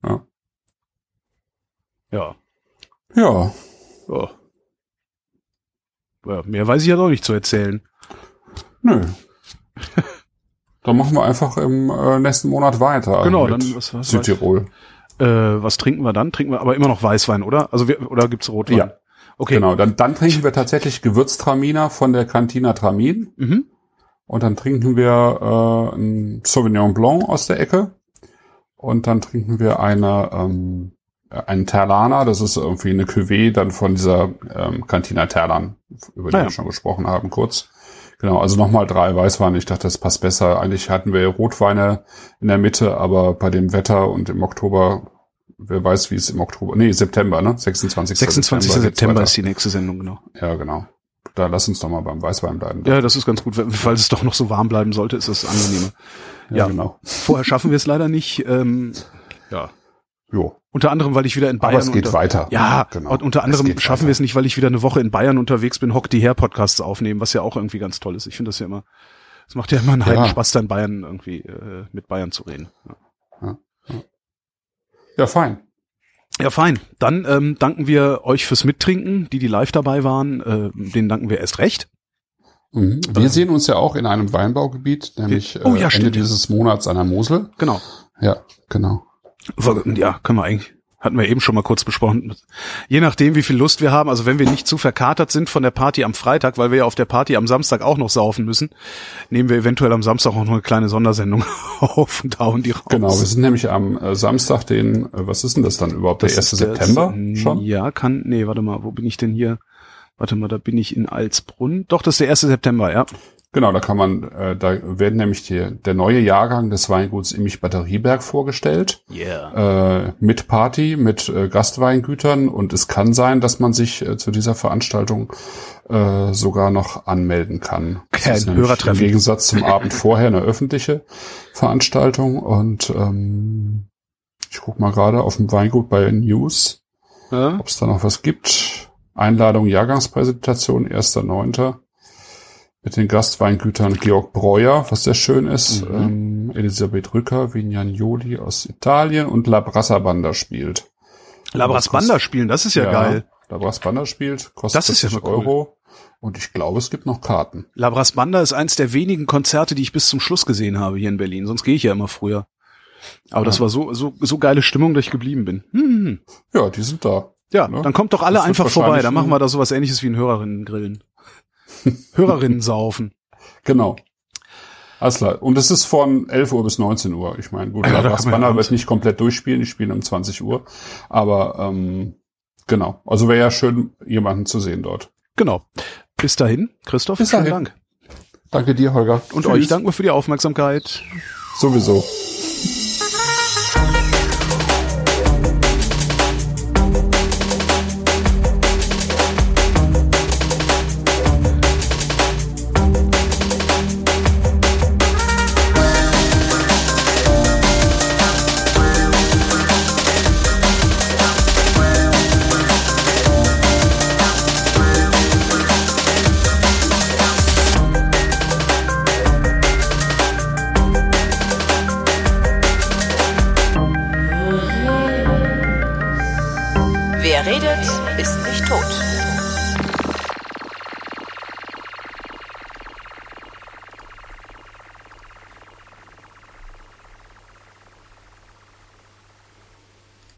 Ja. Ja, mehr weiß ich ja doch nicht zu erzählen. Nö. Dann machen wir einfach im nächsten Monat weiter. Genau, dann was Südtirol. Was trinken wir dann? Trinken wir aber immer noch Weißwein, oder? Also oder gibt's Rotwein? Ja. Okay. Genau, dann trinken wir tatsächlich Gewürztraminer von der Cantina Tramin. Mhm. Und dann trinken wir ein Sauvignon Blanc aus der Ecke. Und dann trinken wir eine einen Terlaner, das ist irgendwie eine Cuvée dann von dieser Cantina Terlan, über die wir schon gesprochen haben, kurz. Genau, also nochmal 3 Weißweine. Ich dachte, das passt besser. Eigentlich hatten wir Rotweine in der Mitte, aber bei dem Wetter und im Oktober, wer weiß, wie es im Oktober, September, ne? 26. September ist die nächste Sendung, genau. Ja, genau. Da lass uns doch mal beim Weißwein bleiben. Ja, das ist ganz gut. Falls es doch noch so warm bleiben sollte, ist es angenehmer. Ja, genau. Vorher schaffen wir es leider nicht. Jo. Unter anderem, weil ich wieder in Bayern... Aber es geht weiter. Ja, genau. Und unter anderem schaffen wir es nicht, weil ich wieder eine Woche in Bayern unterwegs bin, Hock die her Podcasts aufnehmen, was ja auch irgendwie ganz toll ist. Ich finde das ja immer, es macht ja immer einen heiden Spaß, da in Bayern irgendwie mit Bayern zu reden. Ja, fein. Ja, fein. Dann danken wir euch fürs Mittrinken, die live dabei waren. Denen danken wir erst recht. Wir sehen uns ja auch in einem Weinbaugebiet, nämlich Ende dieses Monats an der Mosel. Genau. Ja, genau. Ja, können wir eigentlich, hatten wir eben schon mal kurz besprochen. Je nachdem, wie viel Lust wir haben, also wenn wir nicht zu verkatert sind von der Party am Freitag, weil wir ja auf der Party am Samstag auch noch saufen müssen, nehmen wir eventuell am Samstag auch noch eine kleine Sondersendung auf und hauen die raus. Genau, wir sind nämlich am Samstag was ist denn das dann überhaupt, der 1. September schon? Ja, warte mal, wo bin ich denn hier? Warte mal, da bin ich in Alsbrunn. Doch, das ist der 1. September, ja. Genau, da werden nämlich der neue Jahrgang des Weinguts Immich Batterieberg vorgestellt. Yeah. Mit Party, mit Gastweingütern, und es kann sein, dass man sich zu dieser Veranstaltung sogar noch anmelden kann. Okay, ein Hörertreffen. Im Gegensatz zum Abend vorher eine öffentliche Veranstaltung, und ich guck mal gerade auf dem Weingut bei News, ob es da noch was gibt. Einladung, Jahrgangspräsentation, 1.9. mit den Gastweingütern Georg Breuer, was sehr schön ist, Elisabeth Rücker, Vignanoli aus Italien und Labras Banda spielt. Labras Banda spielen, das ist ja geil. Labras Banda spielt, kostet 40 cool. Euro, und ich glaube, es gibt noch Karten. Labras Banda ist eins der wenigen Konzerte, die ich bis zum Schluss gesehen habe hier in Berlin, sonst gehe ich ja immer früher. Aber das war so geile Stimmung, dass ich geblieben bin. Ja, die sind da. Ja, ne? Dann kommt doch alle einfach vorbei, dann machen wir da sowas Ähnliches wie ein Hörerinnen-Grillen. Hörerinnen saufen. Genau. Alles klar. Und es ist von 11 Uhr bis 19 Uhr. Ich meine, gut, Labras Banda wird nicht komplett durchspielen, die spielen um 20 Uhr. Aber genau. Also wäre ja schön, jemanden zu sehen dort. Genau. Bis dahin, Christoph, vielen Dank. Danke dir, Holger. Und euch danken wir für die Aufmerksamkeit. Sowieso.